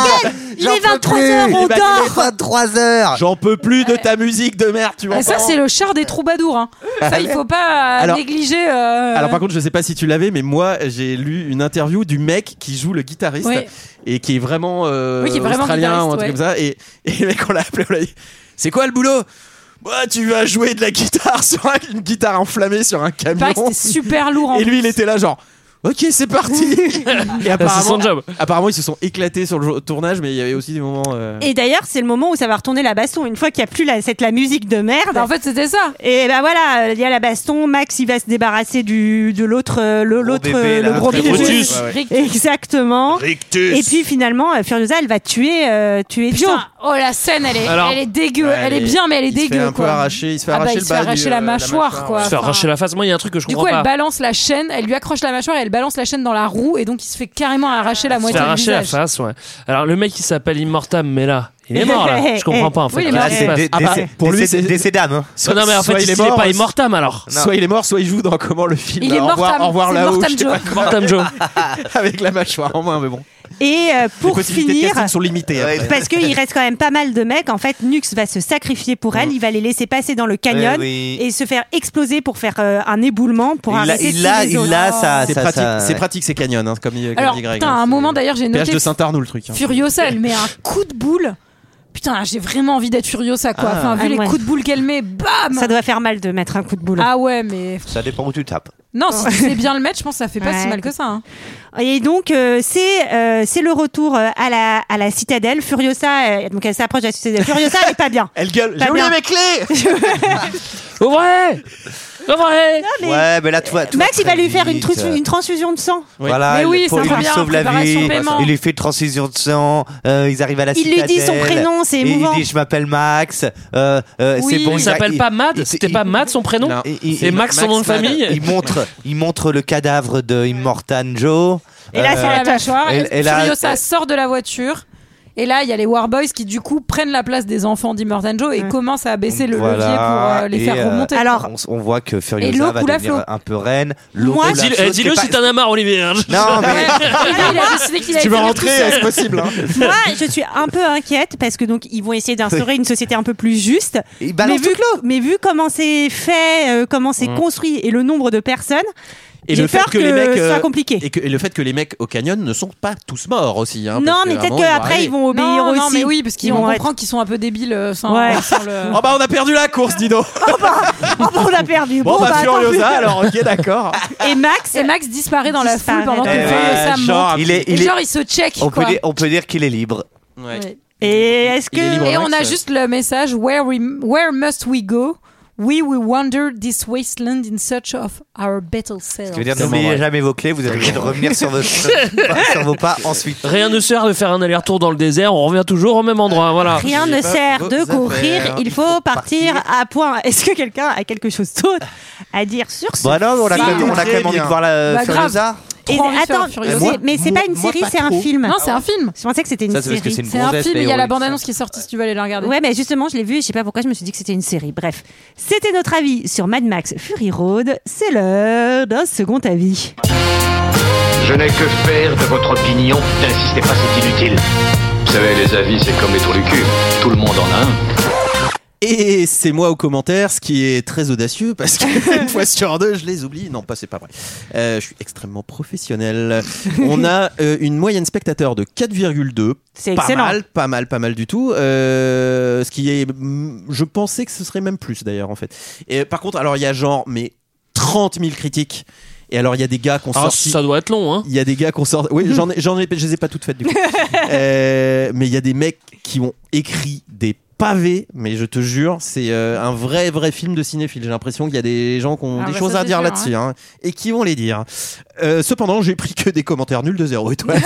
Il est vingt-trois heures, on dort. Il est vingt-trois heures. J'en peux plus de ta musique de merde, tu vois. Et ça, c'est le char des troubadours. Hein. Ça, il faut pas alors, négliger. Euh... Alors, par contre, je sais pas si tu l'avais, mais moi, j'ai lu une interview du mec qui joue le guitariste oui. et qui est vraiment, euh, oui, qui est vraiment australien ou un truc ouais. comme ça. Et, et le mec, on l'a appelé, on l'a dit, c'est quoi le boulot? Bah, tu vas jouer de la guitare sur un, une guitare enflammée sur un camion. C'était super lourd. En et lui, plus. il était là, genre. Ok, c'est parti. Et apparemment, c'est son job. apparemment, ils se sont éclatés sur le tournage, mais il y avait aussi des moments. Euh... Et d'ailleurs, c'est le moment où ça va retourner la baston. Une fois qu'il n'y a plus la, cette, la musique de merde. Bah en fait, c'était ça. Et bah voilà, il y a la baston. Max, il va se débarrasser du de l'autre, le, l'autre, gros bébé, le gros bébé. Rictus. Ouais, ouais. Exactement. Rictus. Et puis finalement, Furiosa, elle va tuer, euh, tuer Joe. Oh la scène, elle est, Alors, elle est dégueu. Ouais, elle, elle est bien, mais elle est il dégueu. Se fait un quoi. peu arracher, il se fait ah bah, arracher il le se fait bas arracher du, la, euh, mâchoire, la mâchoire, quoi. Se faire enfin, arracher la face. Moi, il y a un truc que je du comprends coup, pas. elle balance la chaîne, elle lui accroche la mâchoire et elle balance la chaîne dans la roue et donc il se fait carrément arracher la moitié Se fait du arracher la visage. face, ouais. Alors, le mec qui s'appelle Immortam, mais là. Il est mort là, je comprends pas en fait. Oui, il est mort. Là, c'est dé- Ah bah, décès- pour lui, décès- c'est- décès d'âme. hein. Soit- non mais en fait, soit il, il est il est mort, pas soit- Immortam alors. Soit il est mort, soit il joue dans comment le film. Il est au revoir, Mortam, au revoir c'est là-haut, Mortam je sais Joe. pas quoi. Mortam Joe. Avec la mâchoire en main, mais bon. Et euh, pour Les possibilités de finir, casting sont limitées. Ouais. après. parce qu'il reste quand même pas mal de mecs. En fait, Nux va se sacrifier pour elle. Il va les laisser passer dans le canyon Ouais, oui. et se faire exploser pour faire euh, un éboulement pour Il a, arrêter de il a, tuer les autres. il a ça. C'est ça- pratique, ça- c'est pratique ces canyons, hein, comme, comme Alors, dit Greg. putain, à hein, un c'est- moment d'ailleurs, j'ai Péage noté de Saint-Arnoux le truc. hein. Furiosa, elle met un coup de boule. Putain, j'ai vraiment envie d'être Furiosa quoi. Ah. Enfin, vu Ah, les ouais. coups de boule qu'elle met, bam. Ça doit faire mal de mettre un coup de boule. Ah ouais, mais Ça dépend où tu tapes. non, si tu sais bien le mettre, je pense que ça fait pas Ouais. si mal que ça. Hein. Et donc euh, c'est euh, c'est le retour euh, à la à la citadelle. Furiosa, euh, donc elle s'approche de la citadelle. Furiosa, elle est pas bien. Elle gueule. Pas J'ai oublié bien. mes clés. Ouvrez Ouvrez mais- Ouais, mais là, toi. toi, Max, il va très lui faire une, vite. trans- une transfusion de sang. Voilà, Mais il- oui, pour- ça il va lui bien, sauve la préparation vie, paiement. il lui fait une transfusion de sang, euh, ils arrivent à la Il lui citadelle. dit son prénom, c'est et émouvant. Il dit je m'appelle Max, euh, euh, Oui. c'est bon. Il s'appelle pas Mad. C'était pas Mad son prénom. Non. il- Et il- Max son nom de famille. Il montre, il montre le cadavre de Immortan Joe. Et là, Euh, c'est Sur la la mâchoire. et- Et, et là- Furiosa sort de la voiture. Et là, il y a les Warboys qui, du coup, prennent la place des enfants d'Immortan Joe et Ouais. commencent à baisser le Voilà. levier pour euh, les Et, faire euh, remonter. Alors, on, on voit que Et Furiosa l'eau va coule à devenir flot. un peu reine. L'eau Moi, coule à Dis- flot, eh, ce qui Dis-le est pas- si t'en as marre, Olivier. hein. Non, mais Ouais. Il a décidé qu'il allait Tu veux finir rentrer, tout seul. c'est possible. hein. moi, je suis un peu inquiète parce que donc ils vont essayer d'instaurer une société un peu plus juste. il Mais balance vu, mais vu comment c'est fait, euh, comment c'est Mm. construit et le nombre de personnes, Et j'ai le fait peur que les mecs, ce euh, soit compliqué. Et, que, et le fait que les mecs au canyon ne sont pas tous morts aussi. Hein, Non, parce mais qu'à un peut-être moment, vont qu'après arriver. ils vont obéir Non, aussi. non, mais oui, parce qu'ils Ils vont vont comprendre qu'ils sont un peu débiles euh, sans, Ouais. sans le. Oh bah on a perdu la course, Dido. Oh bah, oh bah, on a perdu. Bon, bah, tant Furiosa, pis. alors ok, d'accord. Et Max, Et Max disparaît dans la Disparaît. foule pendant que Eh ouais, Furiosa genre, monte. il est, Et il est, genre, il se check. on, peut quoi. dire, on peut dire qu'il est libre. Ouais. Ouais. et est-ce Il est libre. que Et Max, on a ouais. juste le message Where, we, where must we go? We will wander this wasteland in search of our battle cells. Ce qui veut dire, Tellement n'oubliez vrai. jamais vos clés, vous êtes obligé de revenir sur vos, sur vos pas ensuite. Rien ne sert de faire un aller-retour dans le désert. On revient toujours au même endroit. Voilà. rien ne N'oubliez pas sert vos de courir, affaires. il faut partir à point. Est-ce que quelqu'un a quelque chose d'autre à dire sur ce Bon, non, on a quand même, on a Très quand même envie bien. de voir la Bah, Furiosa. Et Trop envie de attends, faire Furiosa. c'est- Moi- mais c'est moi- pas une moi, série, pas c'est un trop. film. Non, c'est un film. Je pensais que c'était une Ça, c'est parce que série. c'est une C'est un gonzesse, film, la il y a la héroïne, bande-annonce ça. qui est sortie si tu veux aller la regarder. Ouais, mais justement, je l'ai vu et je sais pas pourquoi je me suis dit que c'était une série. Bref, c'était notre avis sur Mad Max Fury Road. C'est l'heure d'un second avis. Je n'ai que faire de votre opinion. N'insistez pas, c'est inutile. Vous savez, les avis, c'est comme les trous du cul. Tout le monde en a un. Et c'est moi aux commentaires, ce qui est très audacieux parce qu'une fois sur deux, je les oublie. Non, pas c'est pas vrai. Euh, je suis extrêmement professionnel. On a euh, une moyenne spectateur de quatre virgule deux. C'est pas excellent. mal, pas mal, pas mal du tout. Euh, ce qui est, je pensais que ce serait même plus d'ailleurs en fait. Et par contre, alors il y a genre mais trente mille critiques. Et alors il y a des gars qui ont Ah, sorti. ça doit être long, hein. Il y a des gars qui ont sorti. Oui, j'en ai, j'en ai, je les ai pas toutes faites du coup. euh, mais il y a des mecs qui ont écrit des pavés, mais je te jure, c'est euh, un vrai, vrai film de cinéphile. J'ai l'impression qu'il y a des gens qui ont Ah des bah choses ça, à c'est dire sûr, là-dessus, hein. hein, et qui vont les dire. Euh, cependant, j'ai pris que des commentaires nuls de zéro étoile.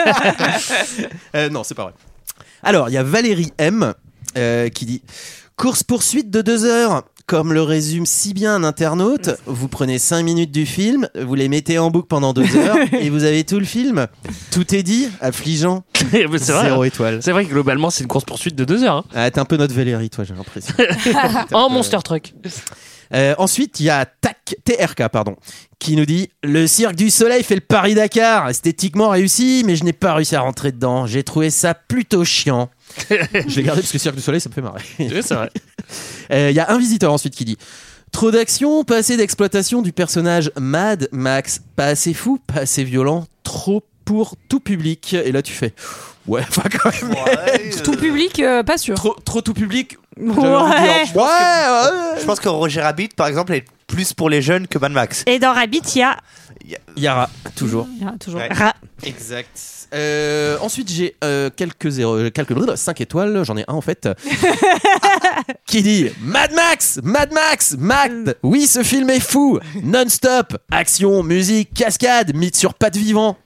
euh, non, c'est pas vrai. Alors, il y a Valérie M euh, qui dit course-poursuite de deux heures. Comme le résume si bien un internaute, vous prenez cinq minutes du film, vous les mettez en boucle pendant deux heures et vous avez tout le film. Tout est dit, affligeant. c'est vrai, Zéro hein. étoile. C'est vrai que globalement, c'est une course-poursuite de deux heures. Hein. Ah, t'es un peu notre Valérie, toi, j'ai l'impression. En Monster Truck. Euh, ensuite, il y a Tac, T R K, pardon, qui nous dit le Cirque du Soleil fait le Paris-Dakar, esthétiquement réussi, mais je n'ai pas réussi à rentrer dedans. J'ai trouvé ça plutôt chiant. Je l'ai gardé parce que Cirque du Soleil, ça me fait marrer. Oui, c'est vrai. Il euh, y a un visiteur ensuite qui dit trop d'action, pas assez d'exploitation du personnage Mad Max, pas assez fou, pas assez violent, trop pour tout public. Et là, tu fais ouais, enfin quand même. Ouais, Tout public, euh, pas sûr. Trop, trop tout public. Ouais. Je pense, que, ouais. je pense que Roger Rabbit, par exemple, est plus pour les jeunes que Mad Max. Et dans Rabbit, il y a Yara, toujours. Il y a toujours. Ouais. Ra. Exact. Euh, ensuite, j'ai euh, quelques zéro, quelques cinq étoiles. J'en ai un en fait. Qui dit Mad Max, Mad Max, Mad. Oui, ce film est fou. Non-stop, action, musique, cascade, mythe sur pattes vivant.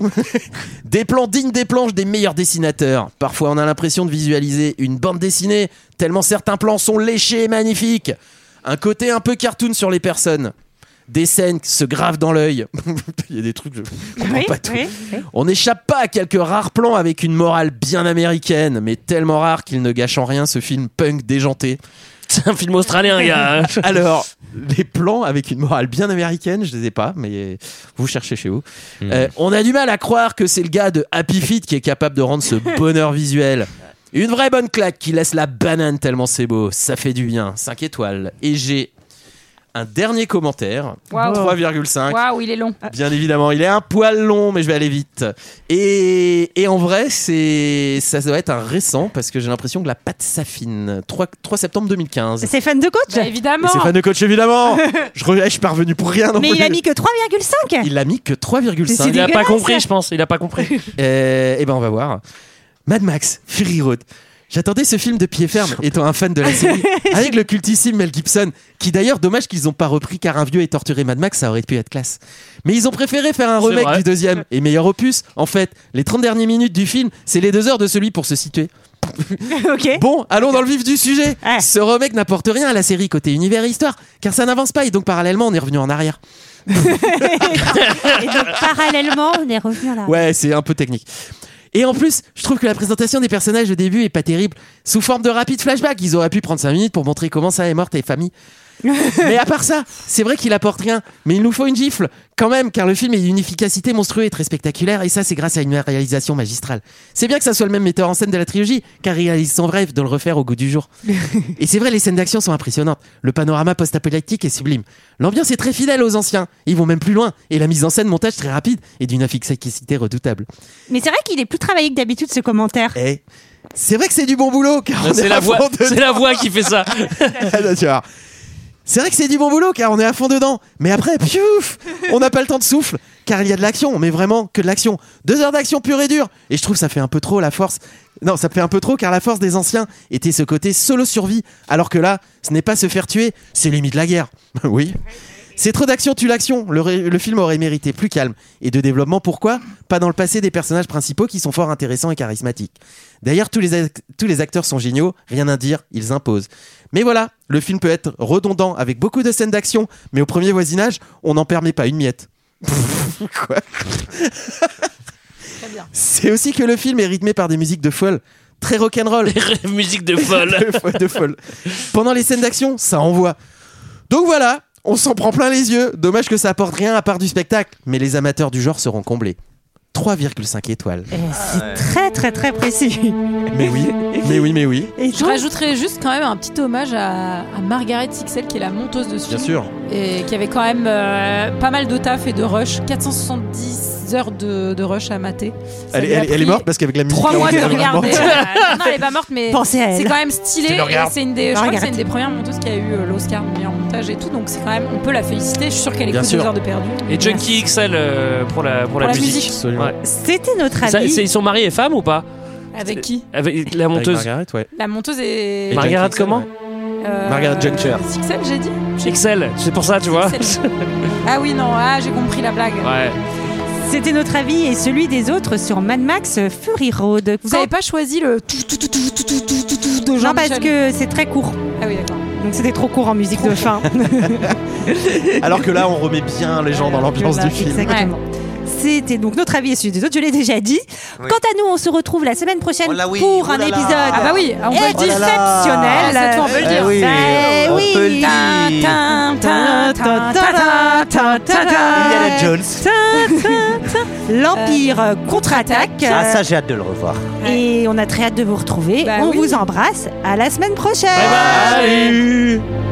Des plans dignes des planches des meilleurs dessinateurs. Parfois, on a l'impression de visualiser une bande dessinée, tellement certains plans sont léchés et magnifiques. Un côté un peu cartoon sur les personnes. Des scènes se gravent dans l'œil. Il y a des trucs, je comprends Oui, pas tout. oui, oui. On n'échappe pas à quelques rares plans avec une morale bien américaine, mais tellement rare qu'il ne gâche en rien ce film punk déjanté. C'est un film australien, gars. Alors, les plans avec une morale bien américaine, je les ai pas, mais vous cherchez chez vous. Mmh. Euh, on a du mal à croire que c'est le gars de Happy Feet qui est capable de rendre ce bonheur visuel. Une vraie bonne claque qui laisse la banane tellement c'est beau. Ça fait du bien. cinq étoiles. Et j'ai un dernier commentaire. Waouh. trois virgule cinq. Waouh, il est long. Bien évidemment, il est un poil long, mais je vais aller vite. Et, et en vrai, c'est, ça doit être un récent parce que j'ai l'impression que la pâte s'affine. trois septembre deux mille quinze. C'est fan de coach Bah, évidemment. Et c'est fan de coach, évidemment. je, re- je suis pas revenu pour rien. Non Mais plus. il a mis que trois virgule cinq. Il a mis que trois virgule cinq. Il a pas dégueulasse. compris, je pense. Il a pas compris. Euh, eh ben, on va voir. Mad Max, Fury Road. J'attendais ce film de pied ferme, étant un fan de la série, avec le cultissime Mel Gibson, qui d'ailleurs, dommage qu'ils n'ont pas repris car un vieux et torturé Mad Max, ça aurait pu être classe. Mais ils ont préféré faire un C'est remake vrai. du deuxième et meilleur opus. En fait, les trente dernières minutes du film, c'est les deux heures de celui pour se situer. Ok. Bon, allons dans le vif du sujet. Ouais. Ce remake n'apporte rien à la série côté univers et histoire, car ça n'avance pas et donc parallèlement, on est revenu en arrière. Et donc, parallèlement, on est revenu là. Ouais, c'est un peu technique. Et en plus, je trouve que la présentation des personnages au début est pas terrible. Sous forme de rapide flashback, ils auraient pu prendre cinq minutes pour montrer comment ça est morte et famille. Mais à part ça, c'est vrai qu'il apporte rien. Mais il nous faut une gifle, quand même, car le film est d'une efficacité monstrueuse et très spectaculaire. Et ça, c'est grâce à une réalisation magistrale. C'est bien que ça soit le même metteur en scène de la trilogie, car il réalise son rêve de le refaire au goût du jour. Et c'est vrai, les scènes d'action sont impressionnantes. Le panorama post-apocalyptique est sublime. L'ambiance est très fidèle aux anciens. Ils vont même plus loin. Et la mise en scène, montage très rapide et d'une efficacité redoutable. Mais c'est vrai qu'il est plus travaillé que d'habitude, ce commentaire. Et c'est vrai que c'est du bon boulot, car on est C'est à la voix, fond dedans. c'est la voix qui fait ça. Ah, non, tu vois. C'est vrai que c'est du bon boulot car on est à fond dedans. Mais après, piouf, on n'a pas le temps de souffle car il y a de l'action, mais vraiment que de l'action. Deux heures d'action pure et dure. Et je trouve que ça fait un peu trop la force. Non, ça fait un peu trop car la force des anciens était ce côté solo survie. Alors que là, ce n'est pas se faire tuer, c'est limite la guerre. Oui. C'est trop d'action tue l'action. Le, ré- le film aurait mérité plus calme. Et de développement, pourquoi ? Pas dans le passé des personnages principaux qui sont fort intéressants et charismatiques. D'ailleurs, tous les, ac- tous les acteurs sont géniaux, rien à dire, ils imposent. Mais voilà, le film peut être redondant avec beaucoup de scènes d'action, mais au premier voisinage, on n'en permet pas une miette. Quoi ? C'est aussi que le film est rythmé par des musiques de folle, très rock'n'roll. Musique de folle. de, de folle. Pendant les scènes d'action, ça envoie. Donc voilà, on s'en prend plein les yeux. Dommage que ça apporte rien à part du spectacle, mais les amateurs du genre seront comblés. trois virgule cinq étoiles. Et c'est très très très précis. Mais oui, mais oui, mais oui. Et je rajouterais juste quand même un petit hommage à, à Margaret Sixel, qui est la monteuse de ce film. Bien sûr. Et qui avait quand même euh, pas mal de taf et de rush. quatre cent soixante-dix heures de, de rush à mater. Elle, elle, elle est morte parce qu'avec la musique. Trois mois de regarder. Euh, non, non, elle est pas morte, mais Pensez à elle. c'est quand même stylé. Et c'est une des, je crois que c'est une des Regarde. premières monteuses qui a eu euh, l'Oscar du meilleur montage et tout. Donc c'est quand même, on peut la féliciter. Je suis sûre qu'elle Bien écoute sûr. deux heures de perdu. Et Junkie X L euh, pour la, pour, Pour la, la musique. musique. Absolument. Ouais. C'était notre Ça, avis. c'est- ils sont mariés et femmes ou pas? Avec qui? Avec la Avec monteuse. Margaret, ouais. La monteuse est. Et Margaret Junkie comment? ouais. euh, Margaret Juncture. Sixel, j'ai dit. X L, c'est pour ça, tu vois. Sixel. Ah oui, non, ah, j'ai compris la blague. Ouais. C'était notre avis et celui des autres sur Mad Max Fury Road. Vous Quand- avez pas choisi le tout tout tout tout tout tout tout tout tout de Non, Jean-Michel? parce que c'est très court. Ah oui, d'accord. Donc c'était trop court en musique de fin. Alors que là, on remet bien les gens dans l'ambiance Voilà, du film. Exactement. C'était donc notre avis et celui des autres, je l'ai déjà dit. Oui. Quant à nous, on se retrouve la semaine prochaine Oh là oui, pour oh un là là. épisode Ah bah oui, on peut le dire. exceptionnel. Ah, ça, toi, on peut le dire. Eh oui, Eh on oui. peut le dire. Tin, tin, tin, tin, tin, tin, tin. Indiana Jones. L'Empire contre-attaque. Ah, ça, j'ai hâte de le revoir. Et on a très hâte de vous retrouver. Bah on oui. vous embrasse. À la semaine prochaine. Bye bye. Salut.